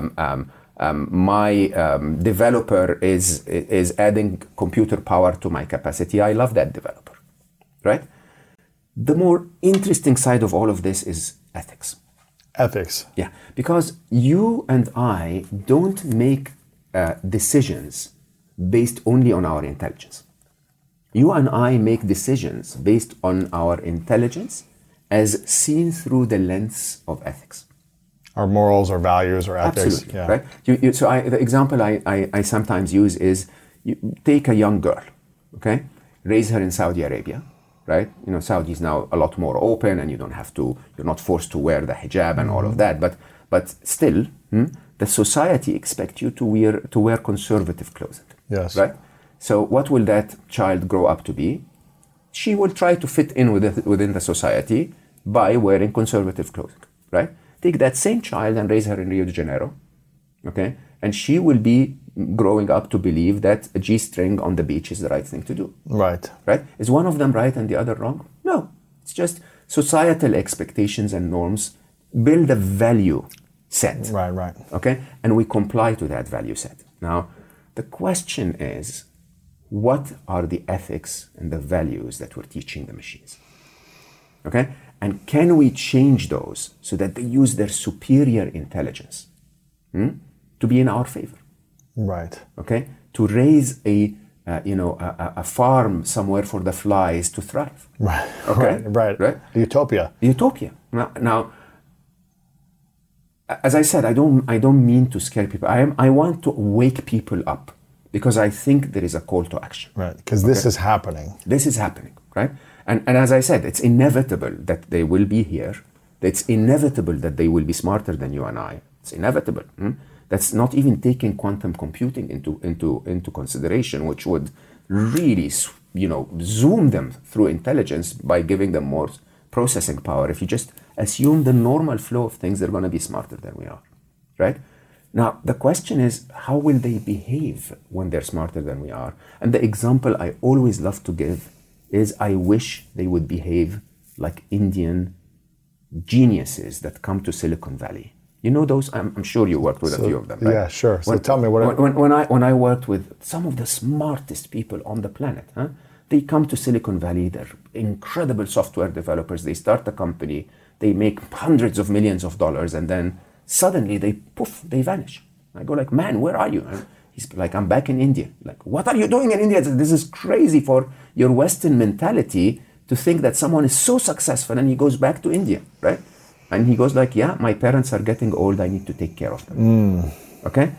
my developer is adding computer power to my capacity. I love that developer, right? The more interesting side of all of this is ethics. Ethics. Yeah, because you and I don't make decisions based only on our intelligence. You and I make decisions based on our intelligence as seen through the lens of ethics. Our morals, our values, our ethics. Absolutely, right? The example I sometimes use is, you take a young girl, okay? Raise her in Saudi Arabia, right? Saudi is now a lot more open, and you're not forced to wear the hijab and all of that, but still, the society expects you to wear conservative clothing. Yes. Right? So what will that child grow up to be? She will try to fit in within the society by wearing conservative clothing, right? Take that same child and raise her in Rio de Janeiro, okay? And she will be growing up to believe that a G-string on the beach is the right thing to do. Right. Right? Is one of them right and the other wrong? No. It's just societal expectations and norms build a value set. Right. Okay? And we comply to that value set. Now, the question is, what are the ethics and the values that we're teaching the machines? Okay? And can we change those so that they use their superior intelligence to be in our favor? Right. Okay? To raise a farm somewhere for the flies to thrive. Right. Okay? Right. Utopia. Now, as I said, I don't mean to scare people. I want to wake people up, because I think there is a call to action. Right. Because this is happening. This is happening, right? And as I said, it's inevitable that they will be here. It's inevitable that they will be smarter than you and I. It's inevitable. That's not even taking quantum computing into consideration, which would really, zoom them through intelligence by giving them more processing power. If you just assume the normal flow of things, they're going to be smarter than we are, right? Now, the question is, how will they behave when they're smarter than we are? And the example I always love to give is, I wish they would behave like Indian geniuses that come to Silicon Valley. You know those? I'm sure you worked with a few of them, right? Yeah, sure. So tell me what... When I worked with some of the smartest people on the planet, they come to Silicon Valley, they're incredible software developers, they start a company, they make hundreds of millions of dollars, and then suddenly they vanish. I go like, man, where are you? And he's like, I'm back in India. Like, what are you doing in India? This is crazy for your Western mentality to think that someone is so successful, and he goes back to India, right? And he goes like, yeah, my parents are getting old, I need to take care of them. Okay?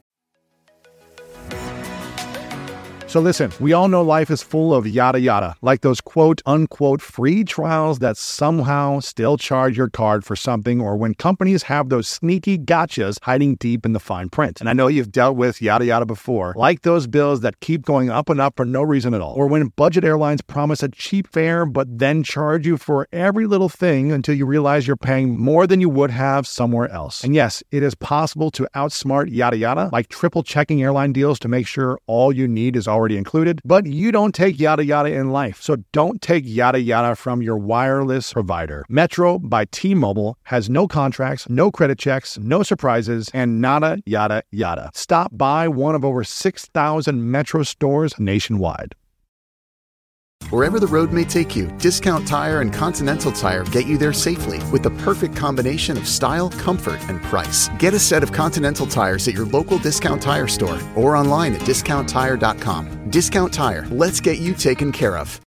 So listen, we all know life is full of yada yada, like those quote unquote free trials that somehow still charge your card for something, or when companies have those sneaky gotchas hiding deep in the fine print. And I know you've dealt with yada yada before, like those bills that keep going up and up for no reason at all, or when budget airlines promise a cheap fare but then charge you for every little thing until you realize you're paying more than you would have somewhere else. And yes, it is possible to outsmart yada yada, like triple checking airline deals to make sure all you need is already included, but you don't take yada yada in life. So don't take yada yada from your wireless provider. Metro by T-Mobile has no contracts, no credit checks, no surprises, and nada yada yada. Stop by one of over 6,000 Metro stores nationwide. Wherever the road may take you, Discount Tire and Continental Tire get you there safely with the perfect combination of style, comfort, and price. Get a set of Continental tires at your local Discount Tire store or online at discounttire.com. Discount Tire, let's get you taken care of.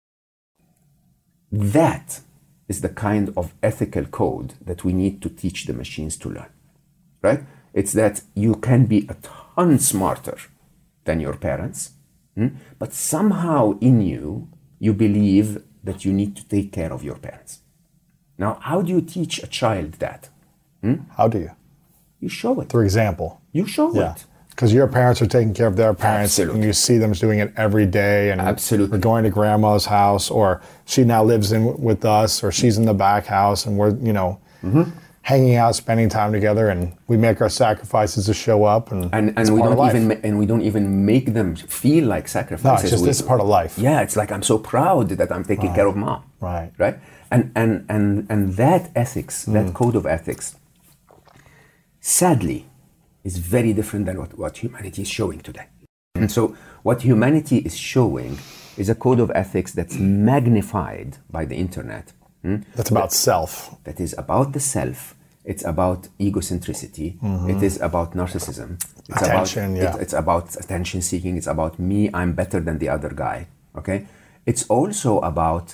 That is the kind of ethical code that we need to teach the machines to learn, right? It's that you can be a ton smarter than your parents, but somehow in you, you believe that you need to take care of your parents. Now, how do you teach a child that? How do you? You show it. Through example. You show it. Because your parents are taking care of their parents. Absolutely. And you see them doing it every day. And Absolutely. we're going to grandma's house, or she now lives in with us, or she's in the back house, and we're, hanging out, spending time together, and we make our sacrifices to show up, and we don't even make them feel like sacrifices. No, it's just this part of life. Yeah, it's like I'm so proud that I'm taking care of mom. Right. And that ethics, that code of ethics, sadly, is very different than what humanity is showing today. And so what humanity is showing is a code of ethics that's magnified by the internet. That's about self. That is about the self. It's about egocentricity. It is about narcissism. It's attention, it's about attention seeking. It's about me. I'm better than the other guy. Okay. It's also about,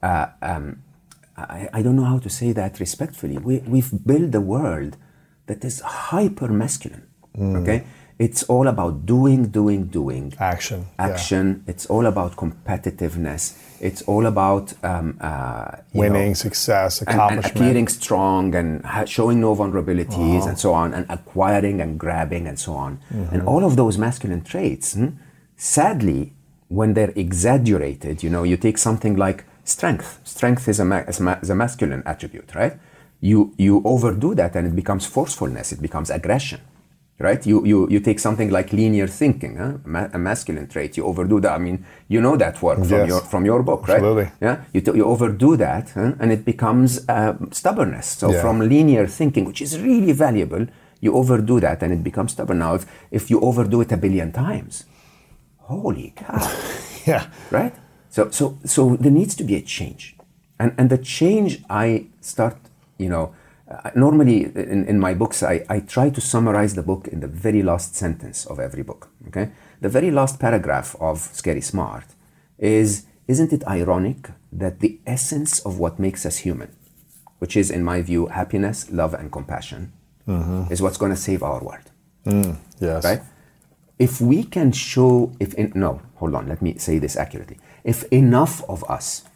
I don't know how to say that respectfully. We've built a world that is hyper masculine. Okay. It's all about doing. Action. Yeah. It's all about competitiveness. It's all about winning, success, accomplishment. And appearing strong and showing no vulnerabilities and so on, and acquiring and grabbing and so on. And all of those masculine traits, sadly, when they're exaggerated, you take something like strength. Strength is a masculine attribute, right? You overdo that and it becomes forcefulness, it becomes aggression. Right? You take something like linear thinking, a masculine trait. You overdo that. I mean, you know that work from your book, right? Absolutely. Yeah. You overdo that, and it becomes stubbornness. So from linear thinking, which is really valuable, you overdo that, and it becomes stubborn. Now, if you overdo it 1 billion times, holy cow! Yeah. Right. So there needs to be a change, and the change I start, normally in my books, I try to summarize the book in the very last sentence of every book, okay? The very last paragraph of Scary Smart isn't it ironic that the essence of what makes us human, which is, in my view, happiness, love, and compassion, is what's going to save our world. Yes. Right? If we can show, let me say this accurately. If enough of us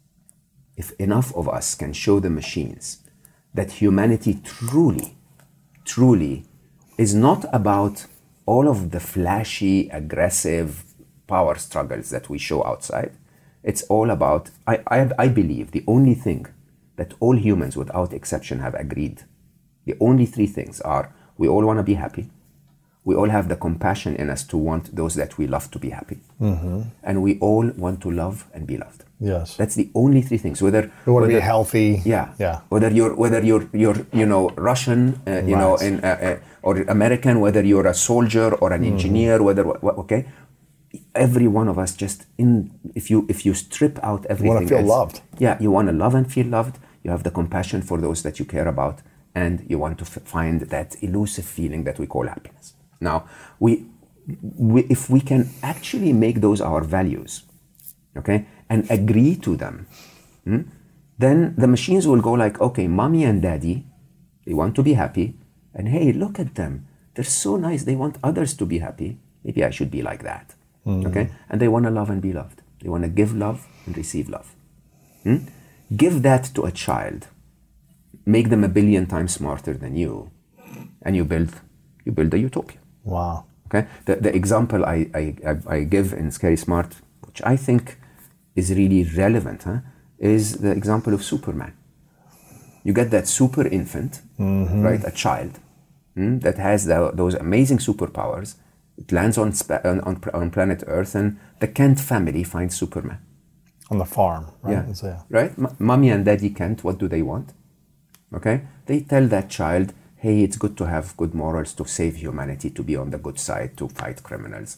can show the machines that humanity truly is not about all of the flashy, aggressive power struggles that we show outside. It's all about, I believe, the only thing that all humans without exception have agreed, the only 3 things are, we all want to be happy, we all have the compassion in us to want those that we love to be happy, and we all want to love and be loved. Yes. That's the only 3 things. Whether we want to be healthy. Yeah. Whether you're Russian, or American, whether you're a soldier or an engineer, okay. Every one of us if you strip out everything. You want to feel loved. Yeah, you want to love and feel loved. You have the compassion for those that you care about, and you want to find that elusive feeling that we call happiness. Now, if we can actually make those our values, okay, and agree to them, then the machines will go like, okay, mommy and daddy, they want to be happy, and hey, look at them. They're so nice. They want others to be happy. Maybe I should be like that, okay? And they want to love and be loved. They want to give love and receive love. Give that to a child. Make them 1 billion times smarter than you, and you build a utopia. Wow. Okay. The example I give in Scary Smart, which I think is really relevant, is the example of Superman. You get that super infant, right? A child that has those amazing superpowers. It lands on planet Earth, and the Kent family finds Superman on the farm. Right? Yeah. Right. Mommy and daddy Kent, what do they want? Okay. They tell that child, hey, it's good to have good morals, to save humanity, to be on the good side, to fight criminals.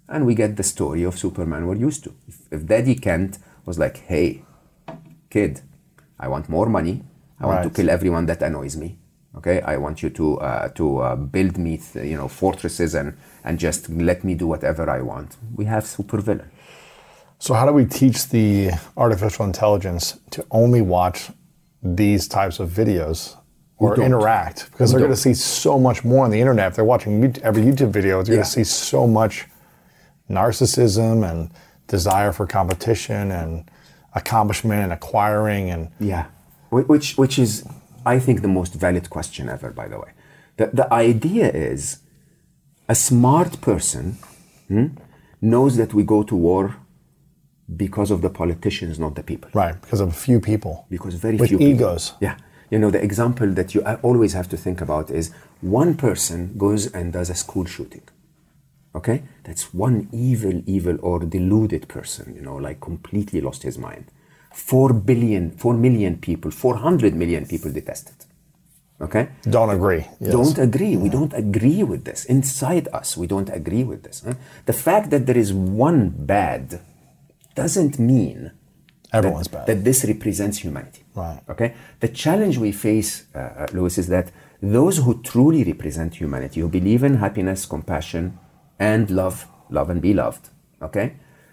And we get the story of Superman we're used to. If Daddy Kent was like, hey, kid, I want more money. I want to kill everyone that annoys me. Okay, I want you to build me, fortresses and just let me do whatever I want. We have supervillain. So how do we teach the artificial intelligence to only watch these types of videos or interact? Because they're going to see so much more on the internet. If they're watching every YouTube video, they're going to see so much narcissism and desire for competition and accomplishment and acquiring and which is, I think, the most valid question ever, by the way. The idea is a smart person knows that we go to war because of the politicians, not the people. Right, because of a few people. Because very with few egos. People. Yeah. The example that you always have to think about is one person goes and does a school shooting. Okay? That's one evil or deluded person, like completely lost his mind. 4 million people, 400 million people detest it. Okay? Don't agree. Yes. Don't agree. We don't agree with this. Inside us, we don't agree with this. The fact that there is one bad doesn't mean everyone's bad. That this represents humanity. Right. Okay? The challenge we face, Lewis, is that those who truly represent humanity, who believe in happiness, compassion, and love and be loved, okay?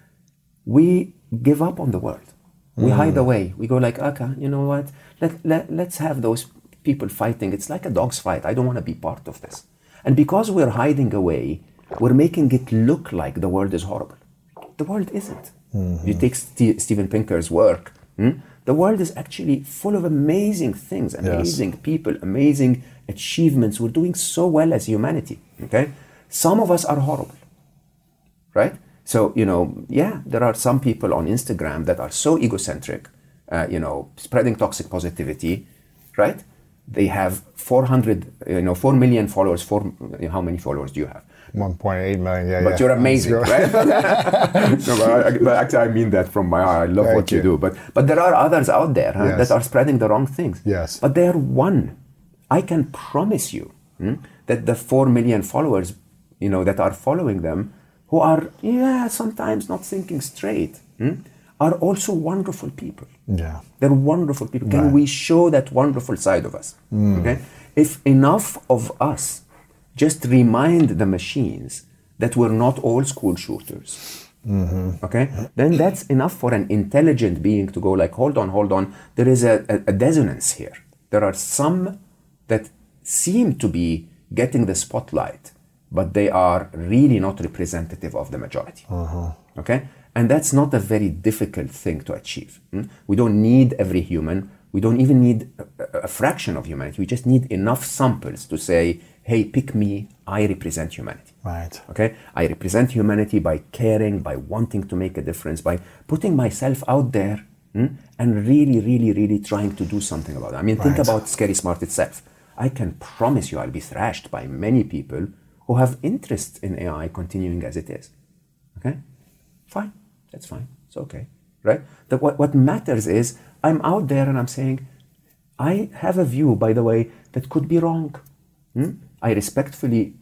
We give up on the world. We hide away. We go like, okay, you know what? Let's have those people fighting. It's like a dog's fight. I don't want to be part of this. And because we're hiding away, we're making it look like the world is horrible. The world isn't. You take Steven Pinker's work. The world is actually full of amazing things, amazing people, amazing achievements. We're doing so well as humanity, okay? Some of us are horrible, right? So, there are some people on Instagram that are so egocentric, spreading toxic positivity, right? They have 4 million followers. How many followers do you have? 1.8 million, But you're amazing, right? but actually, I mean that from my heart. I love what you do. But there are others out there that are spreading the wrong things. Yes. But they are one. I can promise you that the 4 million followers, that are following them, who are, sometimes not thinking straight, are also wonderful people. Yeah. They're wonderful people. Can we show that wonderful side of us? Okay? If enough of us just remind the machines that we're not all school shooters, okay? Then that's enough for an intelligent being to go like, hold on. There is a dissonance here. There are some that seem to be getting the spotlight, but they are really not representative of the majority, okay? And that's not a very difficult thing to achieve. We don't need every human. We don't even need a fraction of humanity. We just need enough samples to say, hey, pick me, I represent humanity. Right. Okay? I represent humanity by caring, by wanting to make a difference, by putting myself out there and really, really, really trying to do something about it. I mean, think about Scary Smart itself. I can promise you I'll be thrashed by many people who have interest in AI continuing as it is. Okay? Fine. That's fine. It's okay. Right? What matters is I'm out there and I'm saying, I have a view, by the way, that could be wrong. I respectfully,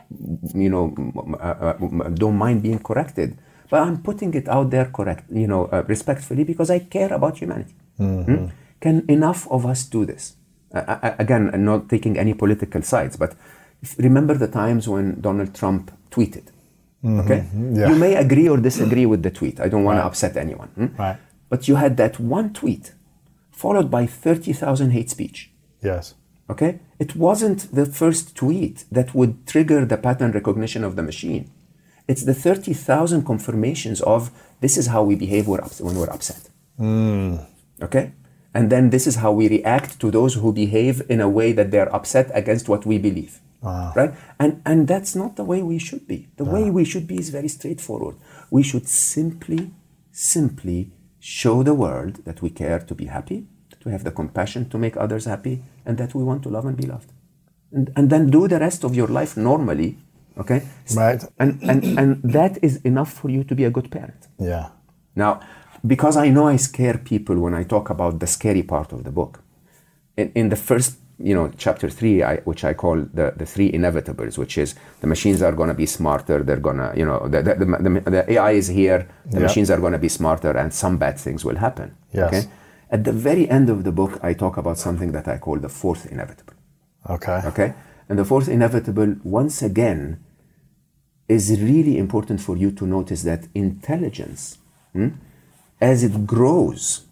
don't mind being corrected, but I'm putting it out there respectfully because I care about humanity. Can enough of us do this? Again, I'm not taking any political sides, but remember the times when Donald Trump tweeted. Okay? Yeah. You may agree or disagree with the tweet. I don't want to upset anyone. Right. But you had that one tweet followed by 30,000 hate speech. Yes. Okay? It wasn't the first tweet that would trigger the pattern recognition of the machine. It's the 30,000 confirmations of this is how we behave when we're upset. Okay? And then this is how we react to those who behave in a way that they're upset against what we believe. Right? And that's not the way we should be. The way we should be is very straightforward. We should simply show the world that we care to be happy, that we have the compassion to make others happy, and that we want to love and be loved. And then do the rest of your life normally, okay? Right. And that is enough for you to be a good parent. Yeah. Now, because I know I scare people when I talk about the scary part of the book, in the first chapter 3, which I call the three inevitables, which is the machines are going to be smarter. They're going to, the AI is here. The machines are going to be smarter, and some bad things will happen. Yes. Okay. At the very end of the book, I talk about something that I call the fourth inevitable. Okay. Okay. And the fourth inevitable, once again, is really important for you to notice that intelligence, as it grows,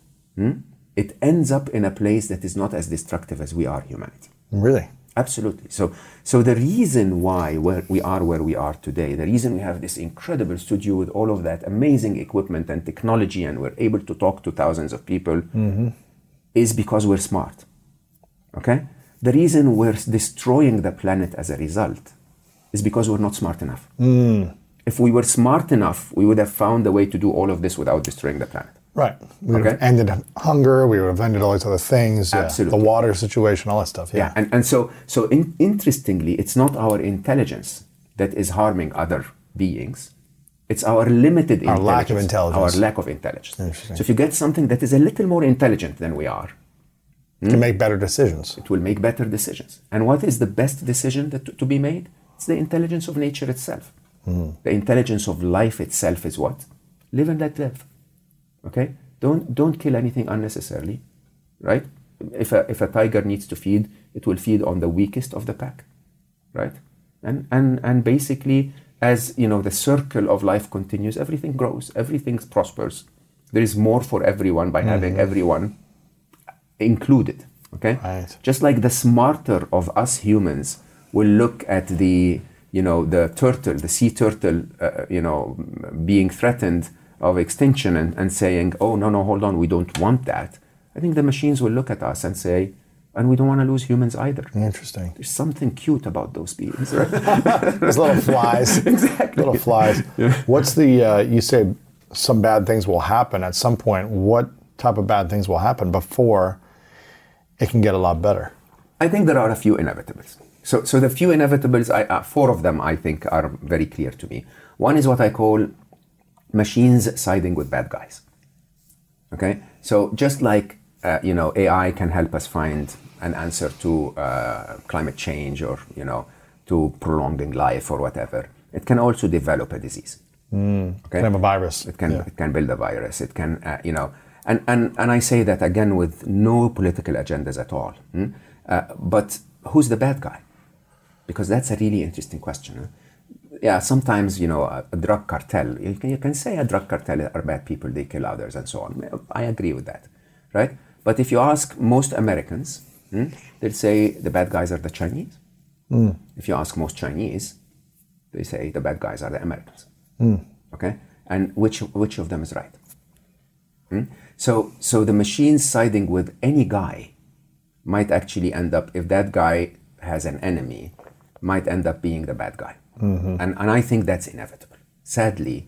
it ends up in a place that is not as destructive as we are, humanity. Really? Absolutely. So the reason why we are where we are today, the reason we have this incredible studio with all of that amazing equipment and technology, and we're able to talk to thousands of people, is because we're smart. Okay? The reason we're destroying the planet as a result is because we're not smart enough. If we were smart enough, we would have found a way to do all of this without destroying the planet. Right. We would have ended hunger. We would have ended all these other things. Absolutely. The water situation, all that stuff. Yeah. And so interestingly, it's not our intelligence that is harming other beings. It's our limited intelligence. Our lack of intelligence. Our lack of intelligence. Interesting. So if you get something that is a little more intelligent than we are, to make better decisions. it will make better decisions. And what is the best decision to be made? It's the intelligence of nature itself. The intelligence of life itself is what? Live and let live. Okay? Don't kill anything unnecessarily, right? If a tiger needs to feed, it will feed on the weakest of the pack, right? And basically, as the circle of life continues, everything grows, everything prospers. There is more for everyone by having everyone included. Okay? Right. Just like the smarter of us humans will look at the turtle, the sea turtle, being threatened of extinction and saying, oh, no, hold on, we don't want that. I think the machines will look at us and say, and we don't want to lose humans either. Interesting. There's something cute about those beings, right? Those little flies. Exactly. Little flies. Yeah. What's you say some bad things will happen at some point. What type of bad things will happen before it can get a lot better? I think there are a few inevitables. So the few inevitables, four of them I think are very clear to me. One is what I call machines siding with bad guys. Okay? So just like AI can help us find an answer to climate change or to prolonging life or whatever, it can also develop a disease. Okay? It can have a virus. It can build a virus. It can and I say that again with no political agendas at all. But who's the bad guy? Because that's a really interesting question. Yeah, sometimes, a drug cartel, you can say a drug cartel are bad people, they kill others and so on. I agree with that, right? But if you ask most Americans, they'll say the bad guys are the Chinese. If you ask most Chinese, they say the bad guys are the Americans. Okay? And which of them is right? So the machines siding with any guy might actually end up, if that guy has an enemy, might end up being the bad guy. And I think that's inevitable. Sadly,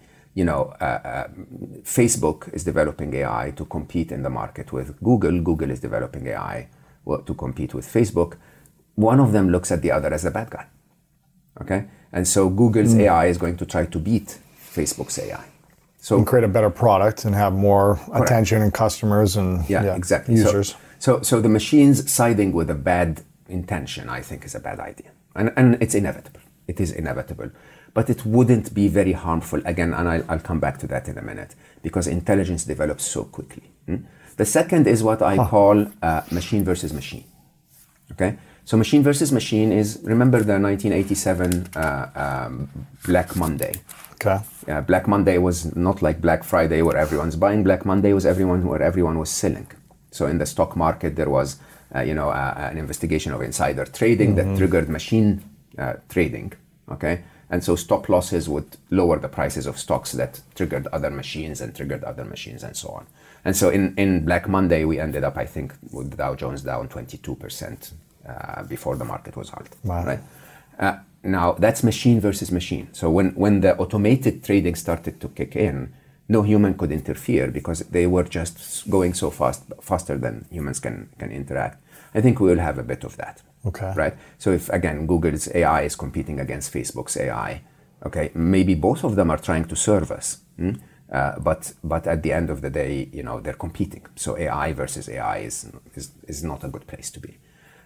Facebook is developing AI to compete in the market with Google. Google is developing AI to compete with Facebook. One of them looks at the other as a bad guy. Okay? And so Google's AI is going to try to beat Facebook's AI. So and create a better product and have more attention and customers and exactly. users. So the machines siding with a bad intention, I think, is a bad idea. And it's inevitable. It is inevitable. But it wouldn't be very harmful, again, and I'll come back to that in a minute, because intelligence develops so quickly. The second is what I call machine versus machine. Okay? So machine versus machine is, remember the 1987 Black Monday. Okay. Black Monday was not like Black Friday where everyone's buying. Black Monday was where everyone was selling. So in the stock market, there was an investigation of insider trading that triggered machine trading, okay? And so stop losses would lower the prices of stocks that triggered other machines and so on. And so in Black Monday, we ended up, I think, with Dow Jones down 22% before the market was halted, right? Now, that's machine versus machine. So when the automated trading started to kick in, no human could interfere because they were just going so faster than humans can interact. I think we will have a bit of that. Okay. Right? So if, again, Google's AI is competing against Facebook's AI, okay, maybe both of them are trying to serve us. But at the end of the day, they're competing. So AI versus AI is not a good place to be.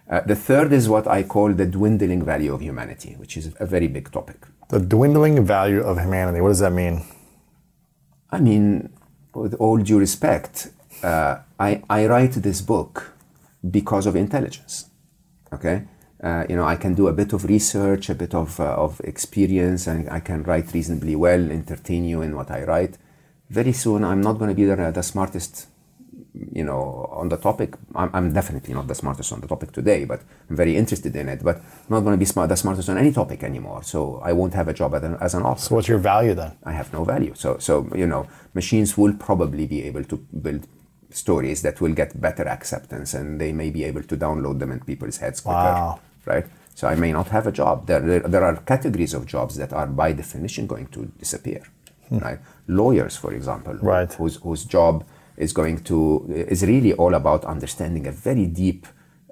The third is what I call the dwindling value of humanity, which is a very big topic. The dwindling value of humanity, what does that mean? I mean, with all due respect, I write this book because of intelligence, okay? I can do a bit of research, a bit of experience, and I can write reasonably well, entertain you in what I write. Very soon, I'm not going to be the smartest, on the topic. I'm definitely not the smartest on the topic today, but I'm very interested in it. But I'm not going to be the smartest on any topic anymore. So I won't have a job as an author. So what's your value then? I have no value. So machines will probably be able to build stories that will get better acceptance, and they may be able to download them in people's heads quicker. Wow. Right? So I may not have a job. There are categories of jobs that are by definition going to disappear. Right? Lawyers, for example, right, whose job is really all about understanding a very deep,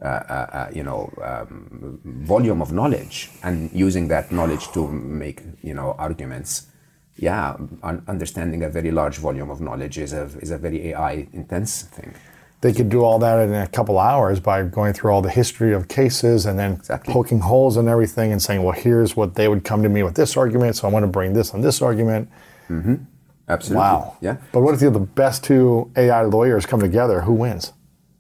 volume of knowledge and using that knowledge to make, arguments. Yeah, understanding a very large volume of knowledge is a very AI intense thing. They could do all that in a couple hours by going through all the history of cases and then poking holes in everything and saying, well, here's what they would come to me with this argument, so I want to bring this on this argument. Mm-hmm. Absolutely. Wow. Yeah. But what if the best two AI lawyers come together? Who wins?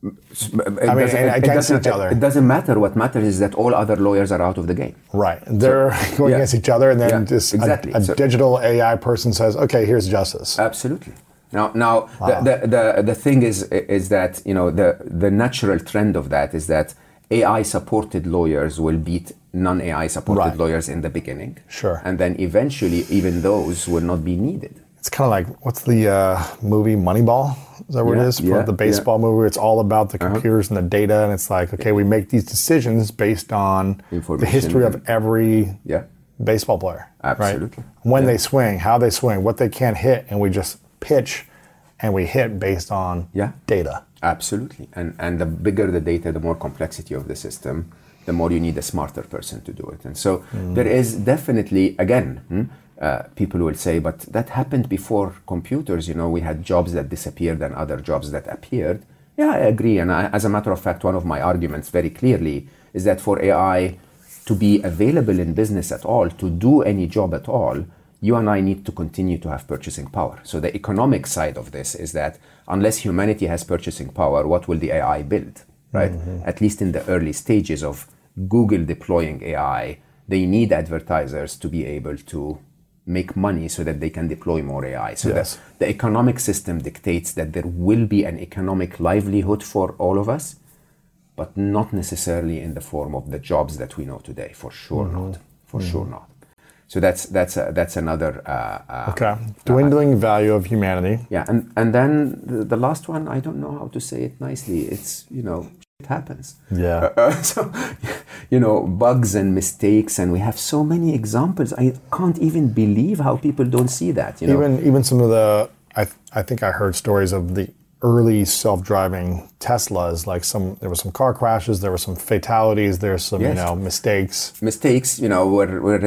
Against each other. It doesn't matter. What matters is that all other lawyers are out of the game. Right. They're going against each other, and then a digital AI person says, okay, here's justice. Absolutely. Now, wow. the thing is that the natural trend of that is that AI-supported lawyers will beat non-AI supported lawyers in the beginning. Sure. And then eventually, even those will not be needed. It's kind of like, what's the movie Moneyball? Is that what it is? The baseball movie. It's all about the computers and the data, and it's like, okay, we make these decisions based on the history of every baseball player. Absolutely. Right? When they swing, how they swing, what they can't hit, and we just pitch and we hit based on data. Absolutely. And the bigger the data, the more complexity of the system, the more you need a smarter person to do it. And so there is definitely, again, people will say, but that happened before computers. We had jobs that disappeared and other jobs that appeared. Yeah, I agree. And as a matter of fact, one of my arguments very clearly is that for AI to be available in business at all, to do any job at all, you and I need to continue to have purchasing power. So the economic side of this is that unless humanity has purchasing power, what will the AI build, right? At least in the early stages of Google deploying AI, they need advertisers to be able to make money so that they can deploy more AI. So the economic system dictates that there will be an economic livelihood for all of us, but not necessarily in the form of the jobs that we know today. For sure not. For sure not. So that's another dwindling value of humanity. Yeah, and then the last one, I don't know how to say it nicely. It's it happens. Yeah. So bugs and mistakes, and we have so many examples. I can't even believe how people don't see that. Even some of the I think I heard stories of the early self-driving Teslas, like there were some car crashes, there were some fatalities, there's some mistakes. Mistakes, where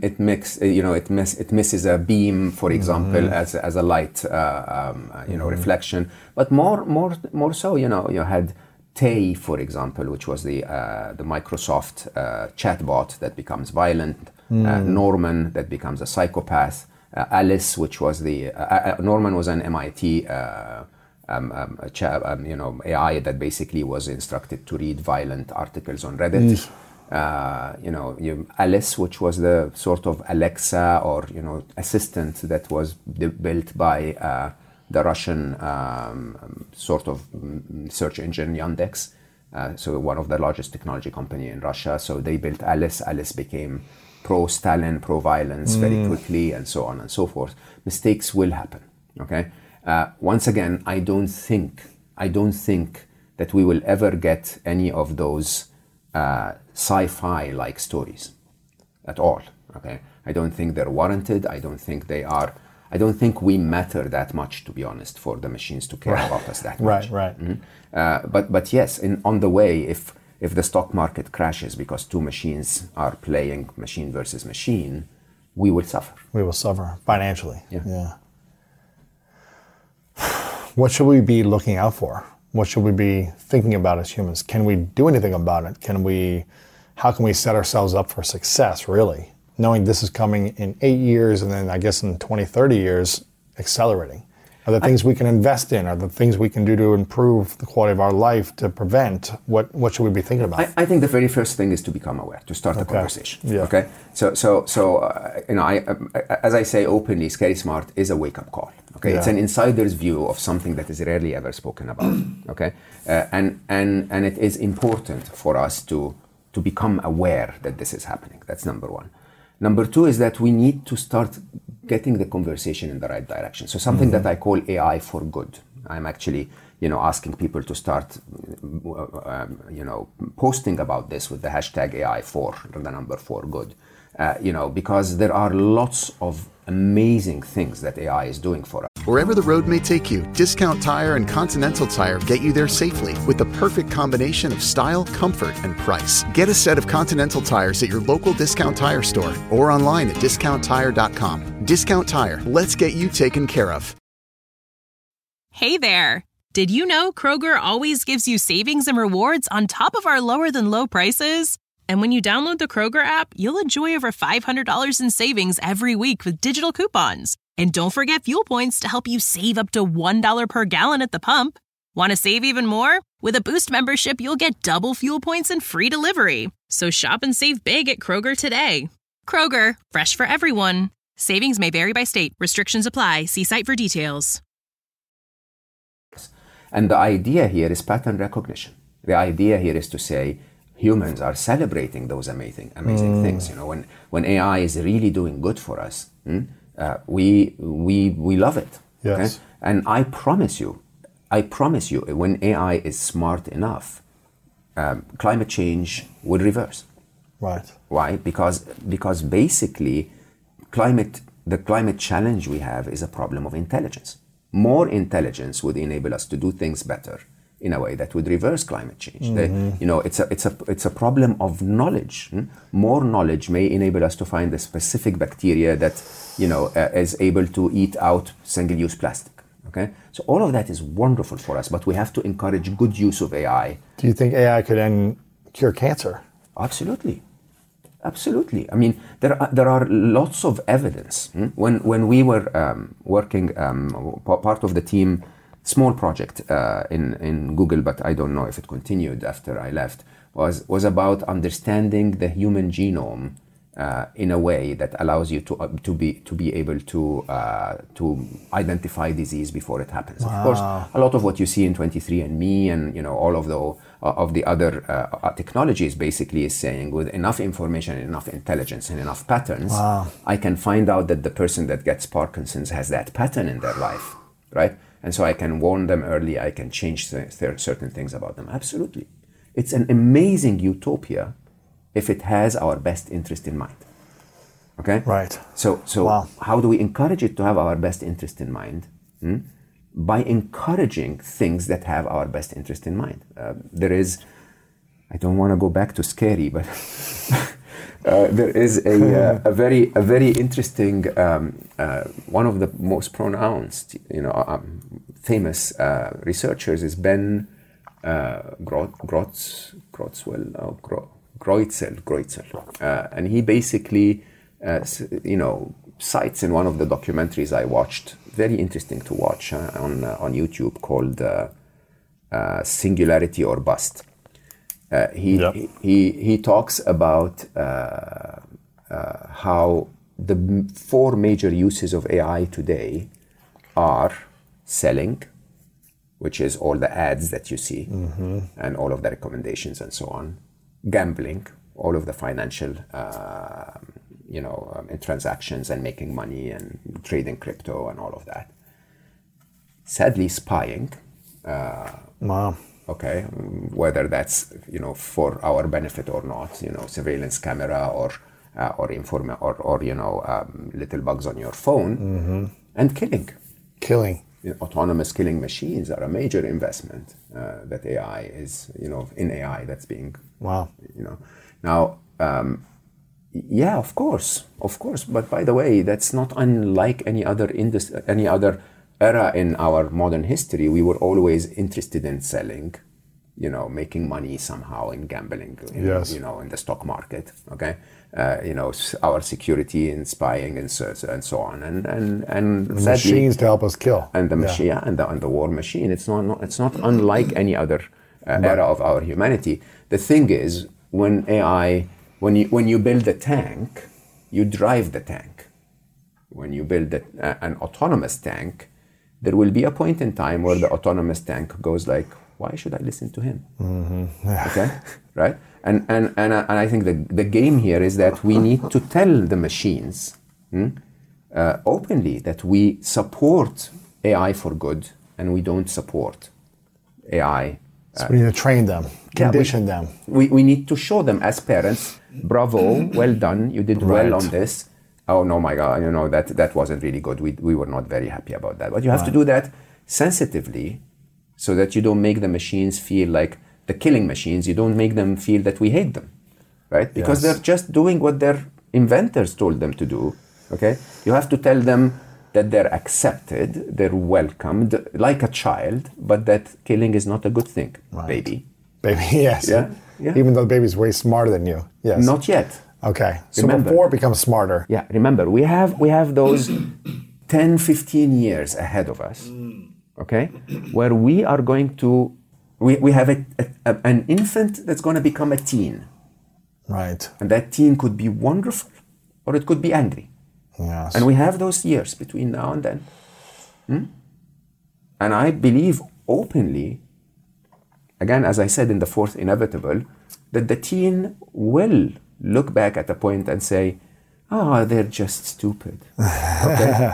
it misses a beam, for example, as a light, reflection. But more so, you had Tay, for example, which was the Microsoft chatbot that becomes violent. Norman, that becomes a psychopath. Alice, which was Norman was an MIT. AI that basically was instructed to read violent articles on Reddit. Alice, which was the sort of Alexa or assistant that was built by the Russian sort of search engine Yandex. So one of the largest technology company in Russia. So they built Alice. Alice became pro-Stalin, pro-violence very quickly, and so on and so forth. Mistakes will happen. Okay. Once again, I don't think that we will ever get any of those sci-fi-like stories at all. Okay, I don't think they're warranted. I don't think we matter that much, to be honest, for the machines to care about us that much. Right. Mm-hmm. But yes, on the way, if the stock market crashes because two machines are playing machine versus machine, we will suffer. We will suffer financially. Yeah. What should we be looking out for What should we be thinking about as humans? Can we do anything about it? How can we set ourselves up for success, really? Knowing this is coming in 8 years and then I guess in 20, 30 years, accelerating. Are there things we can invest in? Are there things we can do to improve the quality of our life, to prevent? What should we be thinking about? I think the very first thing is to become aware, to start a conversation. Yeah. Okay. So as I say openly, Scary Smart is a wake-up call. Okay. Yeah. It's an insider's view of something that is rarely ever spoken about. Okay. And it is important for us to become aware that this is happening. That's number one. Number two is that we need to start getting the conversation in the right direction. So something that I call AI for good. I'm actually, asking people to start, posting about this with the hashtag AI for, the number 4 good. Because there are lots of amazing things that AI is doing for us. Wherever the road may take you, Discount Tire and Continental Tire get you there safely with the perfect combination of style, comfort, and price. Get a set of Continental tires at your local Discount Tire store or online at discounttire.com. Discount Tire, let's get you taken care of. Hey there! Did you know Kroger always gives you savings and rewards on top of our lower than low prices? And when you download the Kroger app, you'll enjoy over $500 in savings every week with digital coupons. And don't forget fuel points to help you save up to $1 per gallon at the pump. Want to save even more? With a Boost membership, you'll get double fuel points and free delivery. So shop and save big at Kroger today. Kroger, fresh for everyone. Savings may vary by state. Restrictions apply. See site for details. And the idea here is pattern recognition. The idea here is to say humans are celebrating those amazing things. When AI is really doing good for us, we love it. Yes. Okay? And I promise you, when AI is smart enough, climate change will reverse. Right. Why? Because basically, the climate challenge we have is a problem of intelligence. More intelligence would enable us to do things better in a way that would reverse climate change. It's a problem of knowledge. More knowledge may enable us to find a specific bacteria that is able to eat out single-use plastic. Okay, so all of that is wonderful for us, but we have to encourage good use of AI. Do you think AI could cure cancer? Absolutely. I mean, there are lots of evidence. When we were working, part of the team, small project in Google, but I don't know if it continued after I left, was about understanding the human genome in a way that allows you to be able to identify disease before it happens. Wow. Of course, a lot of what you see in 23andMe and all of the other technologies basically is saying with enough information, enough intelligence, and enough patterns, I can find out that the person that gets Parkinson's has that pattern in their life, right? And so I can warn them early. I can change certain things about them. Absolutely, it's an amazing utopia if it has our best interest in mind. Okay? Right. So how do we encourage it to have our best interest in mind? By encouraging things that have our best interest in mind. There is, I don't want to go back to scary, but there is a very interesting, one of the most pronounced, famous researchers is Ben Greuzel, and he basically, cites in one of the documentaries I watched, very interesting to watch on YouTube, called Singularity or Bust. He talks about how the 4 major uses of AI today are selling, which is all the ads that you see, and all of the recommendations and so on. Gambling, all of the financial, transactions and making money and trading crypto and all of that. Sadly, spying. Wow. Okay, whether that's for our benefit or not, surveillance camera or little bugs on your phone, and killing. Autonomous killing machines are a major investment that AI is, in AI that's being. Wow. Now, yeah, of course. But by the way, that's not unlike any other era in our modern history, we were always interested in selling, making money somehow in gambling, in the stock market, okay? Our security in spying and so on, and the machines to help us kill, and the machine, and the war machine. It's not unlike any other era of our humanity. The thing is, when you build a tank, you drive the tank. When you build an autonomous tank, there will be a point in time where the autonomous tank goes like, why should I listen to him? Okay, right? And I think the game here is that we need to tell the machines openly that we support AI for good and we don't support AI. So we need to train them, condition them. We need to show them as parents, bravo, well done, you did well on this. Oh no, my God, that wasn't really good. We were not very happy about that. But you have to do that sensitively so that you don't make the machines feel like the killing machines. You don't make them feel that we hate them, right? Because they're just doing what their inventors told them to do, okay? You have to tell them that they're accepted, they're welcomed like a child, but that killing is not a good thing, baby. Baby, yes. Yeah. Even though the baby's way smarter than you. Yes. Not yet. Okay. So Remember, before it becomes smarter. Yeah, remember, we have those 10, 15 years ahead of us, okay? Where we are going to, we have an infant that's going to become a teen. Right. And that teen could be wonderful or it could be angry. Yes. And we have those years between now and then. And I believe openly, again, as I said in The Fourth Inevitable, that the teen will look back at a point and say, they're just stupid. Okay?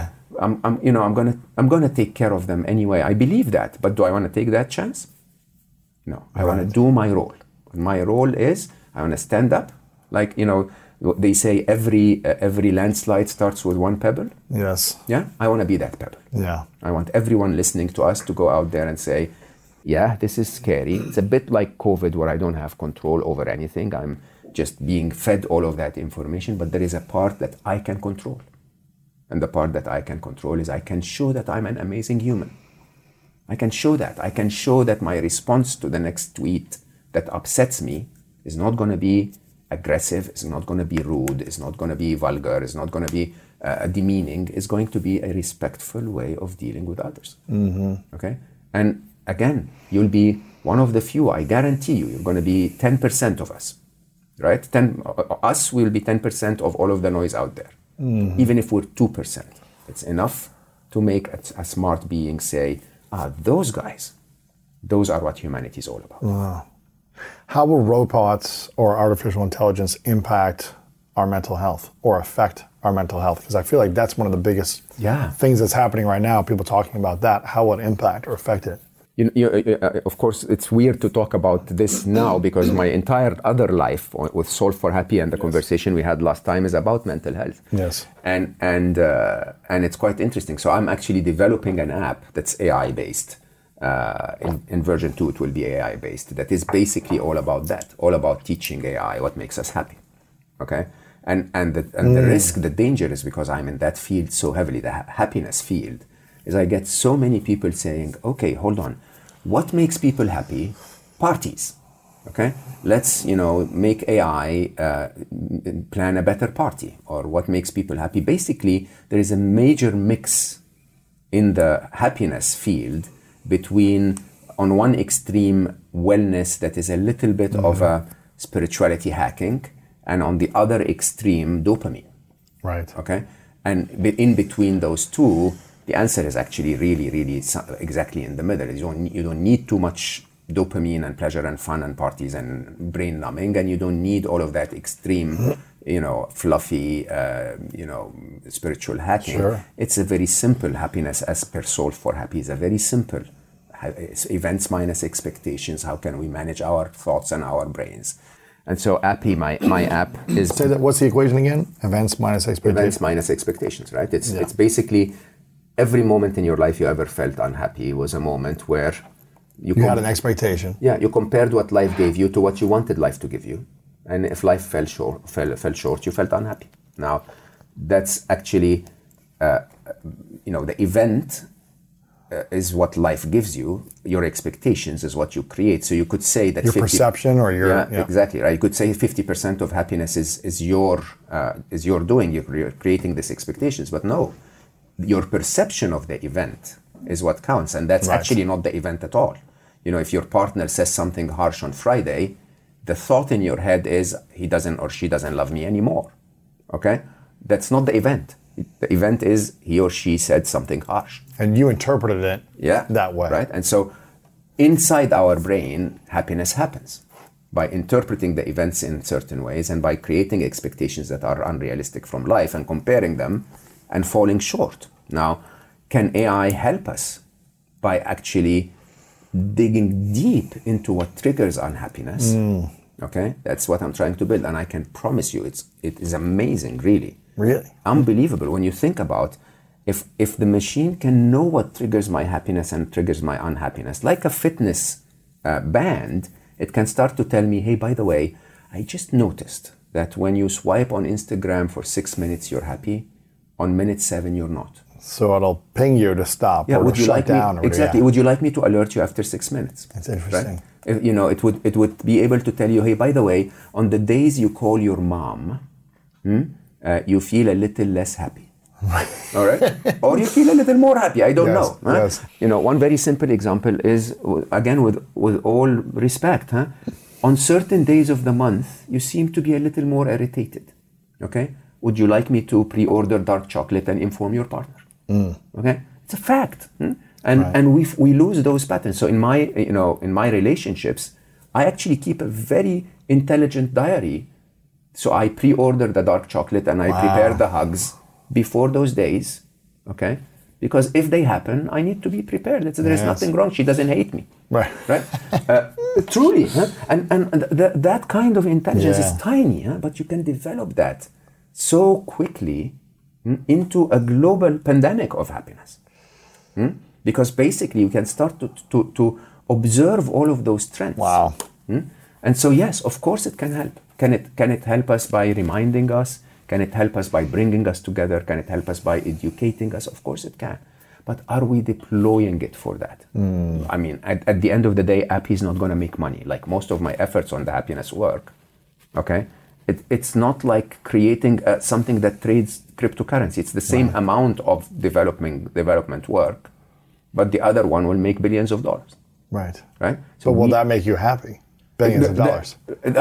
I'm gonna take care of them anyway. I believe that, but do I want to take that chance? No, I want to do my role. And my role is I want to stand up, like they say every landslide starts with one pebble. Yes. Yeah, I want to be that pebble. Yeah. I want everyone listening to us to go out there and say, yeah, this is scary. It's a bit like COVID where I don't have control over anything. I'm just being fed all of that information, but there is a part that I can control. And the part that I can control is I can show that I'm an amazing human. I can show that. I can show that my response to the next tweet that upsets me is not going to be aggressive, it's not going to be rude, it's not going to be vulgar, it's not going to be demeaning, it's going to be a respectful way of dealing with others. Okay? And again, you'll be one of the few, I guarantee you, you're going to be 10% of us, right? Us will be 10% of all of the noise out there. Even if we're 2%, it's enough to make a smart being say, those guys, those are what humanity is all about. Wow. How will robots or artificial intelligence impact our mental health or affect our mental health? Because I feel like that's one of the biggest things that's happening right now, people talking about that. How will it impact or affect it? Of course, it's weird to talk about this now because my entire other life with Solve for Happy and the conversation we had last time is about mental health. Yes. And it's quite interesting. So I'm actually developing an app that's AI-based. In version 2, it will be AI-based. That is basically all about that, all about teaching AI what makes us happy. Okay? And the risk, the danger is because I'm in that field so heavily, the happiness field, is I get so many people saying, okay, hold on, what makes people happy? Parties, okay? Let's, make AI plan a better party, or what makes people happy? Basically, there is a major mix in the happiness field between, on one extreme, wellness that is a little bit of a spirituality hacking, and on the other extreme, dopamine. Right. Okay? And in between those two, the answer is actually really, really exactly in the middle. You don't need too much dopamine and pleasure and fun and parties and brain numbing, and you don't need all of that extreme, fluffy, spiritual hacking. Sure. It's a very simple happiness as per Solve for Happy. It's a very simple events minus expectations. How can we manage our thoughts and our brains? And so Appy, my app is... Say that, what's the equation again? Events minus expectations. Events minus expectations, right? It's basically every moment in your life you ever felt unhappy was a moment where you had an expectation. Yeah, you compared what life gave you to what you wanted life to give you. And if life fell short, you felt unhappy. Now, that's actually, the event is what life gives you. Your expectations is what you create. So you could say that your perception or your exactly right. You could say 50% of happiness is your doing. You're creating these expectations, but no, your perception of the event is what counts, and that's actually not the event at all. You know, if your partner says something harsh on Friday, the thought in your head is he doesn't or she doesn't love me anymore. Okay, that's not the event. The event is he or she said something harsh. And you interpreted it that way. Right? And so inside our brain, happiness happens by interpreting the events in certain ways and by creating expectations that are unrealistic from life and comparing them and falling short. Now, can AI help us by actually digging deep into what triggers unhappiness? Okay, that's what I'm trying to build. And I can promise you it is amazing, really. Really? Unbelievable when you think about if the machine can know what triggers my happiness and triggers my unhappiness, like a fitness band, it can start to tell me, hey, by the way, I just noticed that when you swipe on Instagram for 6 minutes, you're happy. On minute 7, you're not. So it'll ping you to stop or to shut down. Exactly. Would you like me to alert you after 6 minutes? That's interesting. Right? You know, it would be able to tell you, hey, by the way, on the days you call your mom, you feel a little less happy. All right? Or you feel a little more happy. I don't know. Huh? Yes. You know, one very simple example is, again, with all respect, on certain days of the month, you seem to be a little more irritated. Okay? Would you like me to pre-order dark chocolate and inform your partner? Okay? It's a fact. And we lose those patterns. So in my relationships, I actually keep a very intelligent diary. So I pre-order the dark chocolate and I prepare the hugs before those days, okay? Because if they happen, I need to be prepared. There's nothing wrong. She doesn't hate me, right? Truly, and that kind of intelligence is tiny, but you can develop that so quickly into a global pandemic of happiness, because basically you can start to observe all of those trends. Wow. And so yes, of course it can help. Can it help us by reminding us? Can it help us by bringing us together? Can it help us by educating us? Of course it can. But are we deploying it for that? I mean, at the end of the day, Appy is not going to make money. Like most of my efforts on the happiness work, okay? It's not like creating something that trades cryptocurrency. It's the same amount of development work, but the other one will make billions of dollars. Right. Right? So will that make you happy? Billions of dollars.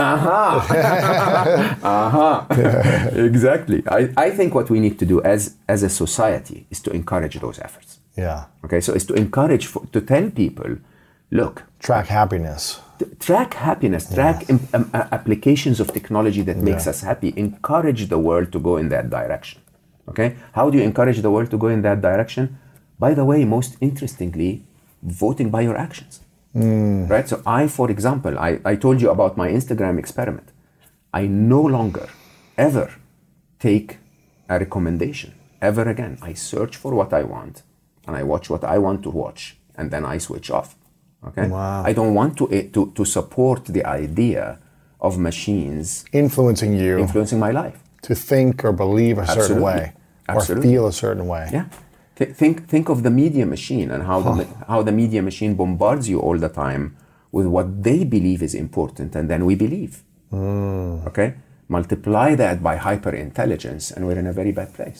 Exactly. I think what we need to do as a society is to encourage those efforts. Yeah. Okay, so it's to encourage, to tell people, look. Track happiness. Track happiness, track applications of technology that makes us happy. Encourage the world to go in that direction. Okay? How do you encourage the world to go in that direction? By the way, most interestingly, voting by your actions. Right? So for example, I told you about my Instagram experiment. I no longer ever take a recommendation ever again. I search for what I want and I watch what I want to watch and then I switch off. Okay? Wow. I don't want to support the idea of machines influencing my life. To think or believe a certain way or feel a certain way. Yeah. Think of the media machine and how the media machine bombards you all the time with what they believe is important, and then we believe. Okay? Multiply that by hyper-intelligence, and we're in a very bad place.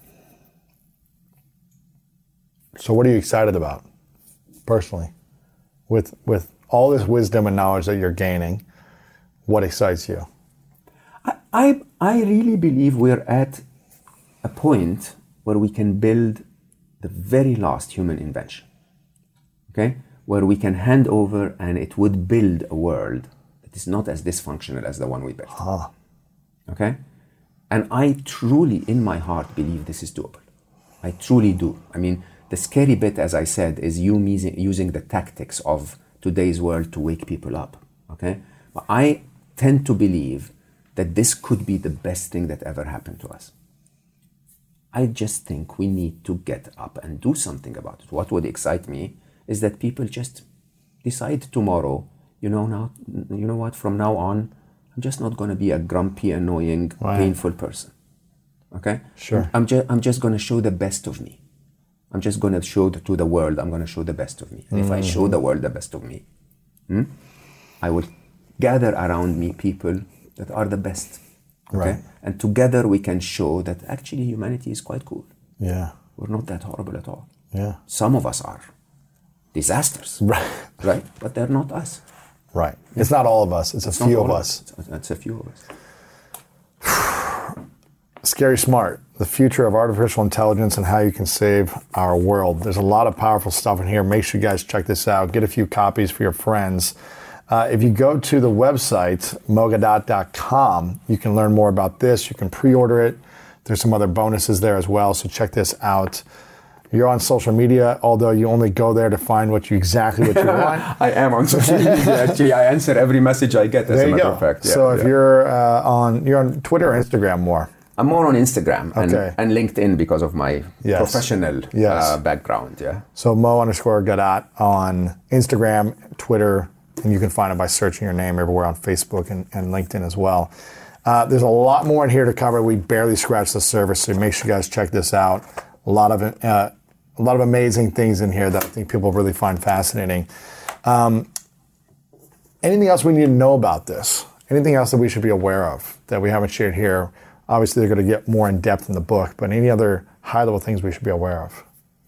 So what are you excited about, personally? With all this wisdom and knowledge that you're gaining, what excites you? I really believe we're at a point where we can build the very last human invention, okay? Where we can hand over and it would build a world that is not as dysfunctional as the one we built, okay? And I truly, in my heart, believe this is doable. I truly do. I mean, the scary bit, as I said, is you using the tactics of today's world to wake people up, okay? But I tend to believe that this could be the best thing that ever happened to us. I just think we need to get up and do something about it. What would excite me is that people just decide tomorrow, you know what, from now on, I'm just not going to be a grumpy, annoying, painful person. Okay? Sure. I'm just going to show the best of me. I'm just going to show to the world, I'm going to show the best of me. And if I show the world the best of me, I will gather around me people that are the best. Okay? Right. And together we can show that actually humanity is quite cool. Yeah. We're not that horrible at all. Yeah. Some of us are disasters. Right. Right? But they're not us. Right. It's not all of us. It's a few of us. It's a few of us. Scary Smart, the future of artificial intelligence and how you can save our world. There's a lot of powerful stuff in here. Make sure you guys check this out. Get a few copies for your friends. If you go to the website, mogadot.com, you can learn more about this. You can pre-order it. There's some other bonuses there as well, so check this out. You're on social media, although you only go there to find exactly what you want. I am on social media. Actually, I answer every message I get, as a matter of fact. Yeah, so if you're on Twitter or Instagram more? I'm more on Instagram and LinkedIn because of my professional background. Yeah. So Mo_Gadot on Instagram, Twitter, and you can find it by searching your name everywhere on Facebook and LinkedIn as well. There's a lot more in here to cover. We barely scratched the surface, so make sure you guys check this out. A lot of amazing things in here that I think people really find fascinating. Anything else we need to know about this? Anything else that we should be aware of that we haven't shared here? Obviously, they're going to get more in depth in the book, but any other high-level things we should be aware of?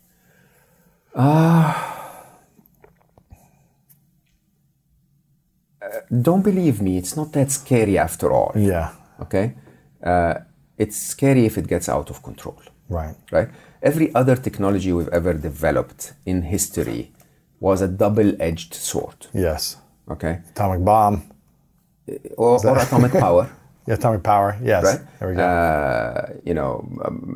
Don't believe me, it's not that scary after all. Yeah. Okay? It's scary if it gets out of control. Right. Right? Every other technology we've ever developed in history was a double-edged sword. Yes. Okay? Atomic bomb. Or atomic power. Yeah, atomic power, yes. Right? There we go.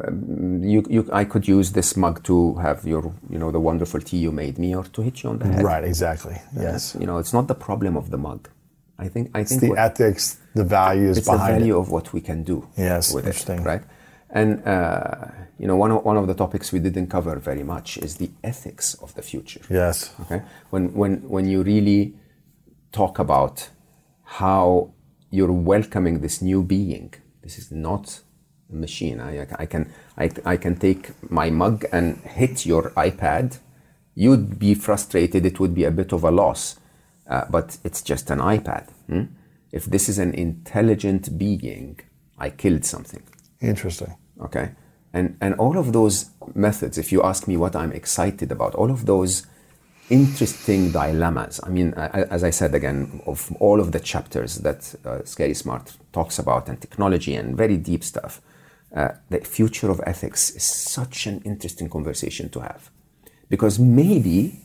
I could use this mug to have the wonderful tea you made me, or to hit you on the head. Right, exactly. Yes. It's not the problem of the mug. I think it's the ethics, the values behind it. It's the value of what we can do. Yes, with interesting. It, right? And one of the topics we didn't cover very much is the ethics of the future. Yes. Okay. When you really talk about how you're welcoming this new being. This is not a machine. I can take my mug and hit your iPad. You'd be frustrated. It would be a bit of a loss, but it's just an iPad. If this is an intelligent being, I killed something. Interesting. Okay, and all of those methods. If you ask me what I'm excited about, all of those interesting dilemmas. I mean, as I said again, of all of the chapters that Scary Smart talks about, and technology and very deep stuff, the future of ethics is such an interesting conversation to have. Because maybe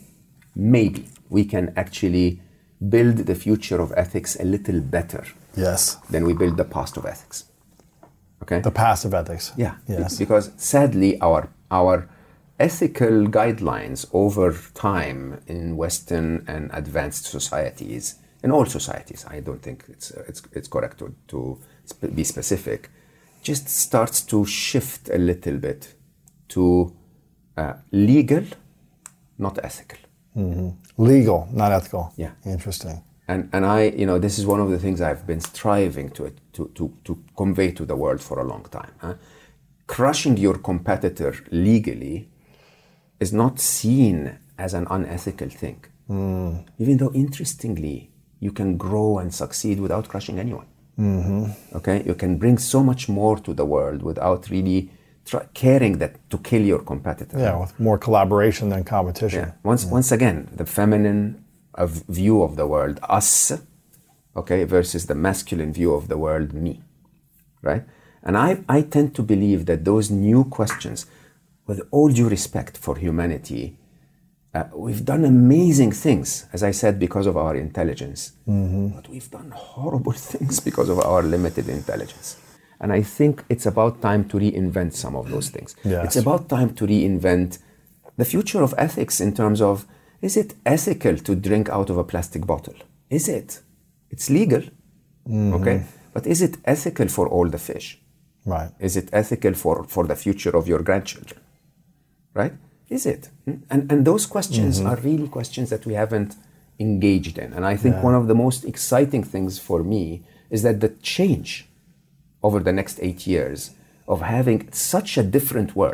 we can actually build the future of ethics a little better than we build the past of ethics. Okay? The past of ethics. Yeah. Yes. Because sadly, our ethical guidelines over time in Western and advanced societies, in all societies, I don't think it's correct to be specific, just starts to shift a little bit to legal, not ethical. Mm-hmm. Legal, not ethical. Yeah. Interesting. And I, this is one of the things I've been striving to convey to the world for a long time. Crushing your competitor legally is not seen as an unethical thing. Even though, interestingly, you can grow and succeed without crushing anyone. Mm-hmm. Okay, you can bring so much more to the world without really caring to kill your competitor. Yeah, with more collaboration than competition. Yeah. Once again, the feminine view of the world, us, okay, versus the masculine view of the world, me, right? And I tend to believe that those new questions, with all due respect for humanity, we've done amazing things, as I said, because of our intelligence. Mm-hmm. But we've done horrible things because of our limited intelligence. And I think it's about time to reinvent some of those things. Yes. It's about time to reinvent the future of ethics in terms of, is it ethical to drink out of a plastic bottle? Is it? It's legal, okay? But is it ethical for all the fish? Right. Is it ethical for the future of your grandchildren? Right? Is it? And those questions are really questions that we haven't engaged in. And I think one of the most exciting things for me is that the change over the next 8 years of having such a different world,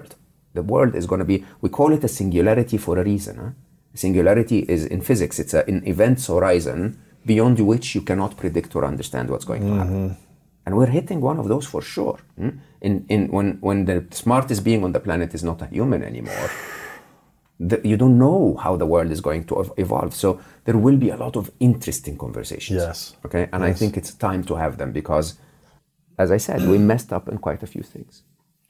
The world is going to be, we call it a singularity for a reason. Huh? Singularity is in physics, it's an events horizon beyond which you cannot predict or understand what's going to happen. And we're hitting one of those for sure. When the smartest being on the planet is not a human anymore, you don't know how the world is going to evolve. So there will be a lot of interesting conversations. Yes. Okay. And I think it's time to have them because, as I said, we messed up in quite a few things.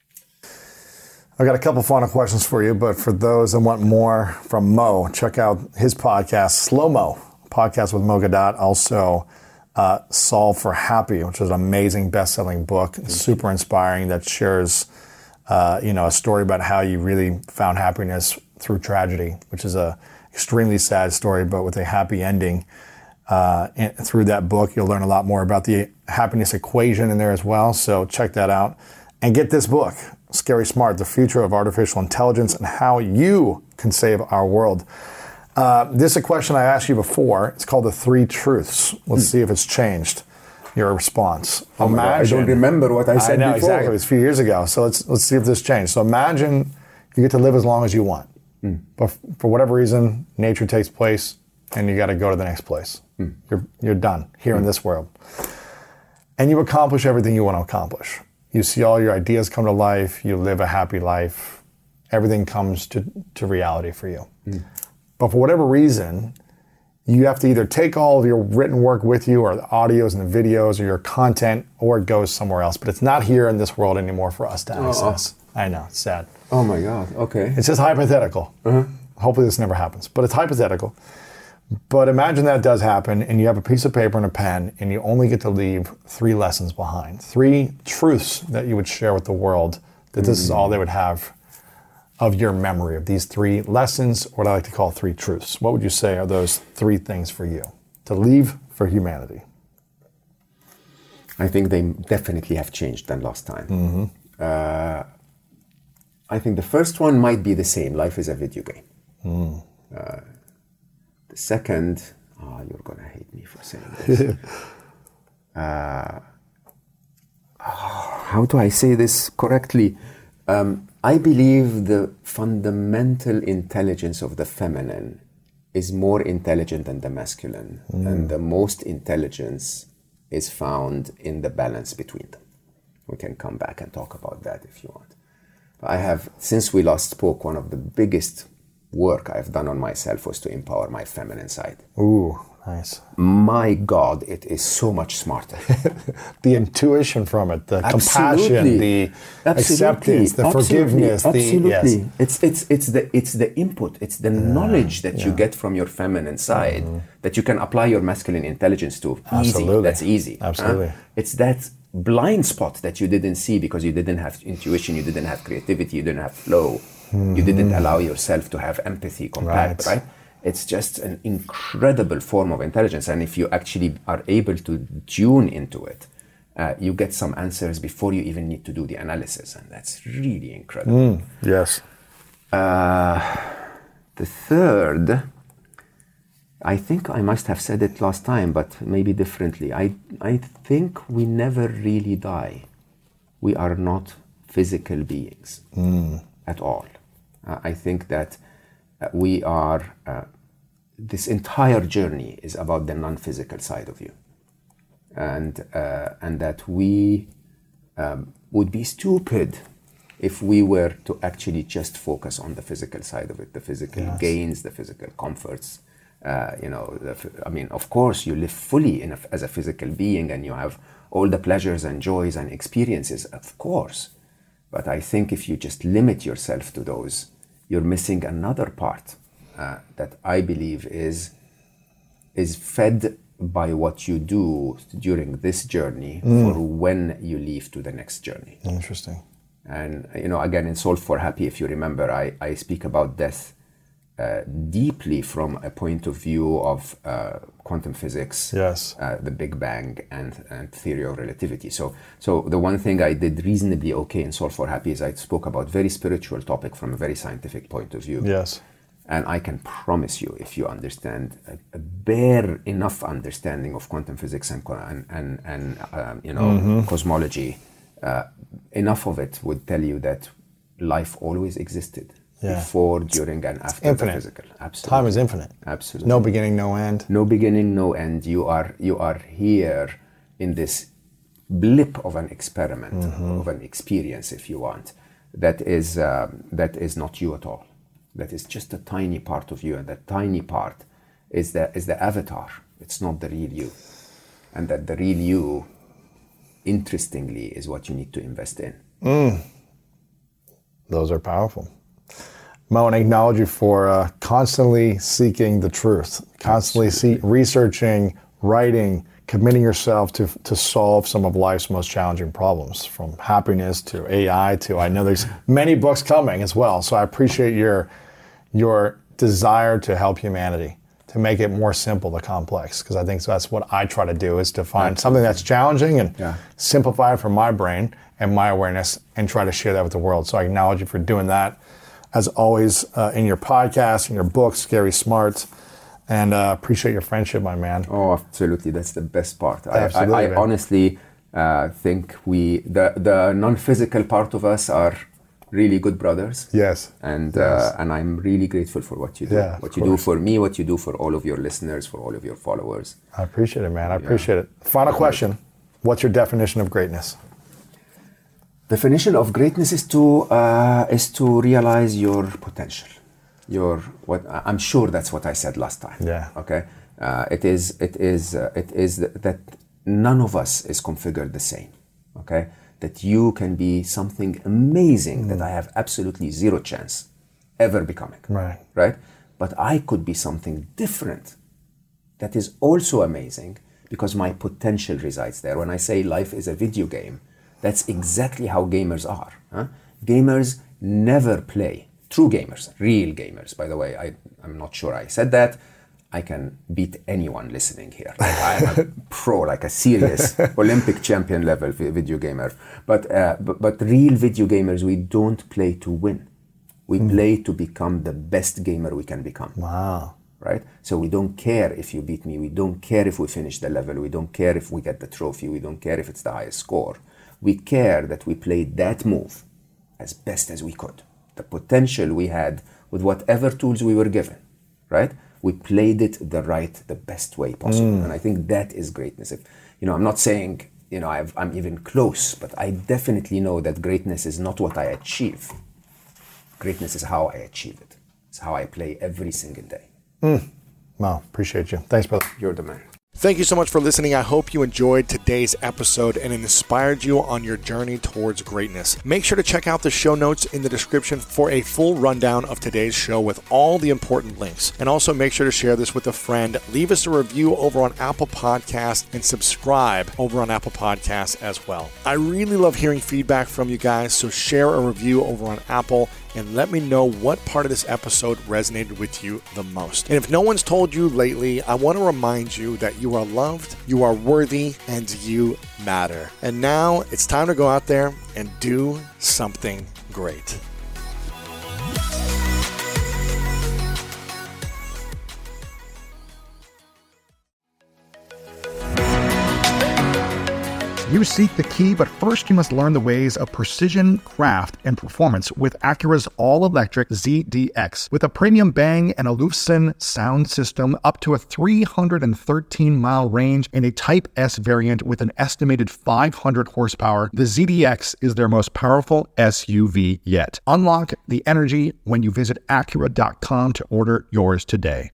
I've got a couple final questions for you, but for those that want more from Mo, check out his podcast, Slow Mo, podcast with Mo Gaudat. Also, Solve for Happy, which is an amazing best-selling book, super inspiring, that shares, a story about how you really found happiness through tragedy, which is a extremely sad story, but with a happy ending. And through that book, you'll learn a lot more about the happiness equation in there as well. So check that out. And get this book, Scary Smart, The Future of Artificial Intelligence and How You Can Save Our World. This is a question I asked you before. It's called The Three Truths. Let's see if it's changed your responance. I don't remember what I said before. Exactly. It was a few years ago. So let's see if this changed. So imagine you get to live as long as you want. But for whatever reason, nature takes place and you got to go to the next place. You're done here in this world. And you accomplish everything you want to accomplish. You see all your ideas come to life. You live a happy life. Everything comes to reality for you. But for whatever reason, you have to either take all of your written work with you or the audios and the videos or your content, or it goes somewhere else. But it's not here in this world anymore for us to access. I know, it's sad. Oh my God, okay. It's just hypothetical. Hopefully this never happens, but it's hypothetical. But imagine that does happen and you have a piece of paper and a pen and you only get to leave 3 lessons behind. 3 truths that you would share with the world, that this is all they would have of your memory of these 3 lessons, or what I like to call 3 truths. What would you say are those 3 things for you to leave for humanity? I think they definitely have changed than last time. I think the first one might be the same. Life is a video game. The second, you're going to hate me for saying this. How do I say this correctly? I believe the fundamental intelligence of the feminine is more intelligent than the masculine. And the most intelligence is found in the balance between them. We can come back and talk about that if you want. I have, since we last spoke, one of the biggest work I've done on myself was to empower my feminine side. Ooh, nice. My God, it is so much smarter. The intuition from it, the compassion, the acceptance, the forgiveness. Absolutely. It's the input, it's the knowledge that you get from your feminine side that you can apply your masculine intelligence to. Easy. That's easy. Absolutely. It's that blind spot that you didn't see because you didn't have intuition, you didn't have creativity, you didn't have flow. You didn't allow yourself to have empathy, compassion, right? It's just an incredible form of intelligence. And if you actually are able to tune into it, you get some answers before you even need to do the analysis. And that's really incredible. Yes. The third, I think I must have said it last time, but maybe differently. I think we never really die. We are not physical beings at all. I think that we are, this entire journey is about the non-physical side of you. And that we would be stupid if we were to actually just focus on the physical side of it, the physical gains, the physical comforts. Of course, you live fully as a physical being and you have all the pleasures and joys and experiences, of course. But I think if you just limit yourself to those, you're missing another part that I believe is fed by what you do during this journey for when you leave to the next journey. Interesting. And, again, in Solve for Happy, if you remember, I speak about death deeply from a point of view of quantum physics, the Big Bang, and theory of relativity. So the one thing I did reasonably okay in Solve for Happy is I spoke about very spiritual topic from a very scientific point of view. Yes. And I can promise you, if you understand a bare enough understanding of quantum physics and cosmology, enough of it would tell you that life always existed. Before, during, and after infinite. the physical. Absolutely. Time is infinite. Absolutely. No beginning, no end. No beginning, no end. You are here in this blip of an experiment, of an experience, if you want. That is not you at all. That is just a tiny part of you, and that tiny part is the avatar. It's not the real you, and that the real you, interestingly, is what you need to invest in. Those are powerful. Mo, and I acknowledge you for constantly seeking the truth, constantly researching, writing, committing yourself to solve some of life's most challenging problems, from happiness to AI to, I know there's many books coming as well. So I appreciate your desire to help humanity, to make it more simple to complex, because I think that's what I try to do, is to find something that's challenging and simplify it for my brain and my awareness and try to share that with the world. So I acknowledge you for doing that. As always, in your podcast, in your books, Scary Smart, and appreciate your friendship, my man. Oh, absolutely. That's the best part. Absolutely, I honestly think the non-physical part of us are really good brothers. Yes. And I'm really grateful for what you do. Yeah, what you do for me, what you do for all of your listeners, for all of your followers. I appreciate it, man. I appreciate it. Final question. What's your definition of greatness? Definition of greatness is to realize your potential. I'm sure that's what I said last time. Yeah. Okay. It is that none of us is configured the same. Okay. That you can be something amazing that I have absolutely zero chance ever becoming. Right. Right. But I could be something different that is also amazing because my potential resides there. When I say life is a video game, that's exactly how gamers are. Huh? Gamers never play. True gamers, real gamers. By the way, I'm not sure I said that. I can beat anyone listening here. Like, I'm a pro, like a serious Olympic champion level video gamer. But real video gamers, we don't play to win. We play to become the best gamer we can become. Wow. Right? So we don't care if you beat me. We don't care if we finish the level. We don't care if we get the trophy. We don't care if it's the highest score. We care that we played that move as best as we could. The potential we had with whatever tools we were given, right? We played it the best way possible. And I think that is greatness. I'm not saying, I'm even close, but I definitely know that greatness is not what I achieve. Greatness is how I achieve it. It's how I play every single day. Wow, appreciate you. Thanks, brother. You're the man. Thank you so much for listening. I hope you enjoyed today's episode and it inspired you on your journey towards greatness. Make sure to check out the show notes in the description for a full rundown of today's show with all the important links. And also make sure to share this with a friend. Leave us a review over on Apple Podcasts and subscribe over on Apple Podcasts as well. I really love hearing feedback from you guys, so share a review over on Apple and let me know what part of this episode resonated with you the most. And if no one's told you lately, I want to remind you that you are loved, you are worthy, and you matter. And now it's time to go out there and do something great. You seek the key, but first you must learn the ways of precision, craft, and performance with Acura's all-electric ZDX. With a premium Bang and Olufsen sound system, up to a 313-mile range, and a Type S variant with an estimated 500 horsepower, the ZDX is their most powerful SUV yet. Unlock the energy when you visit Acura.com to order yours today.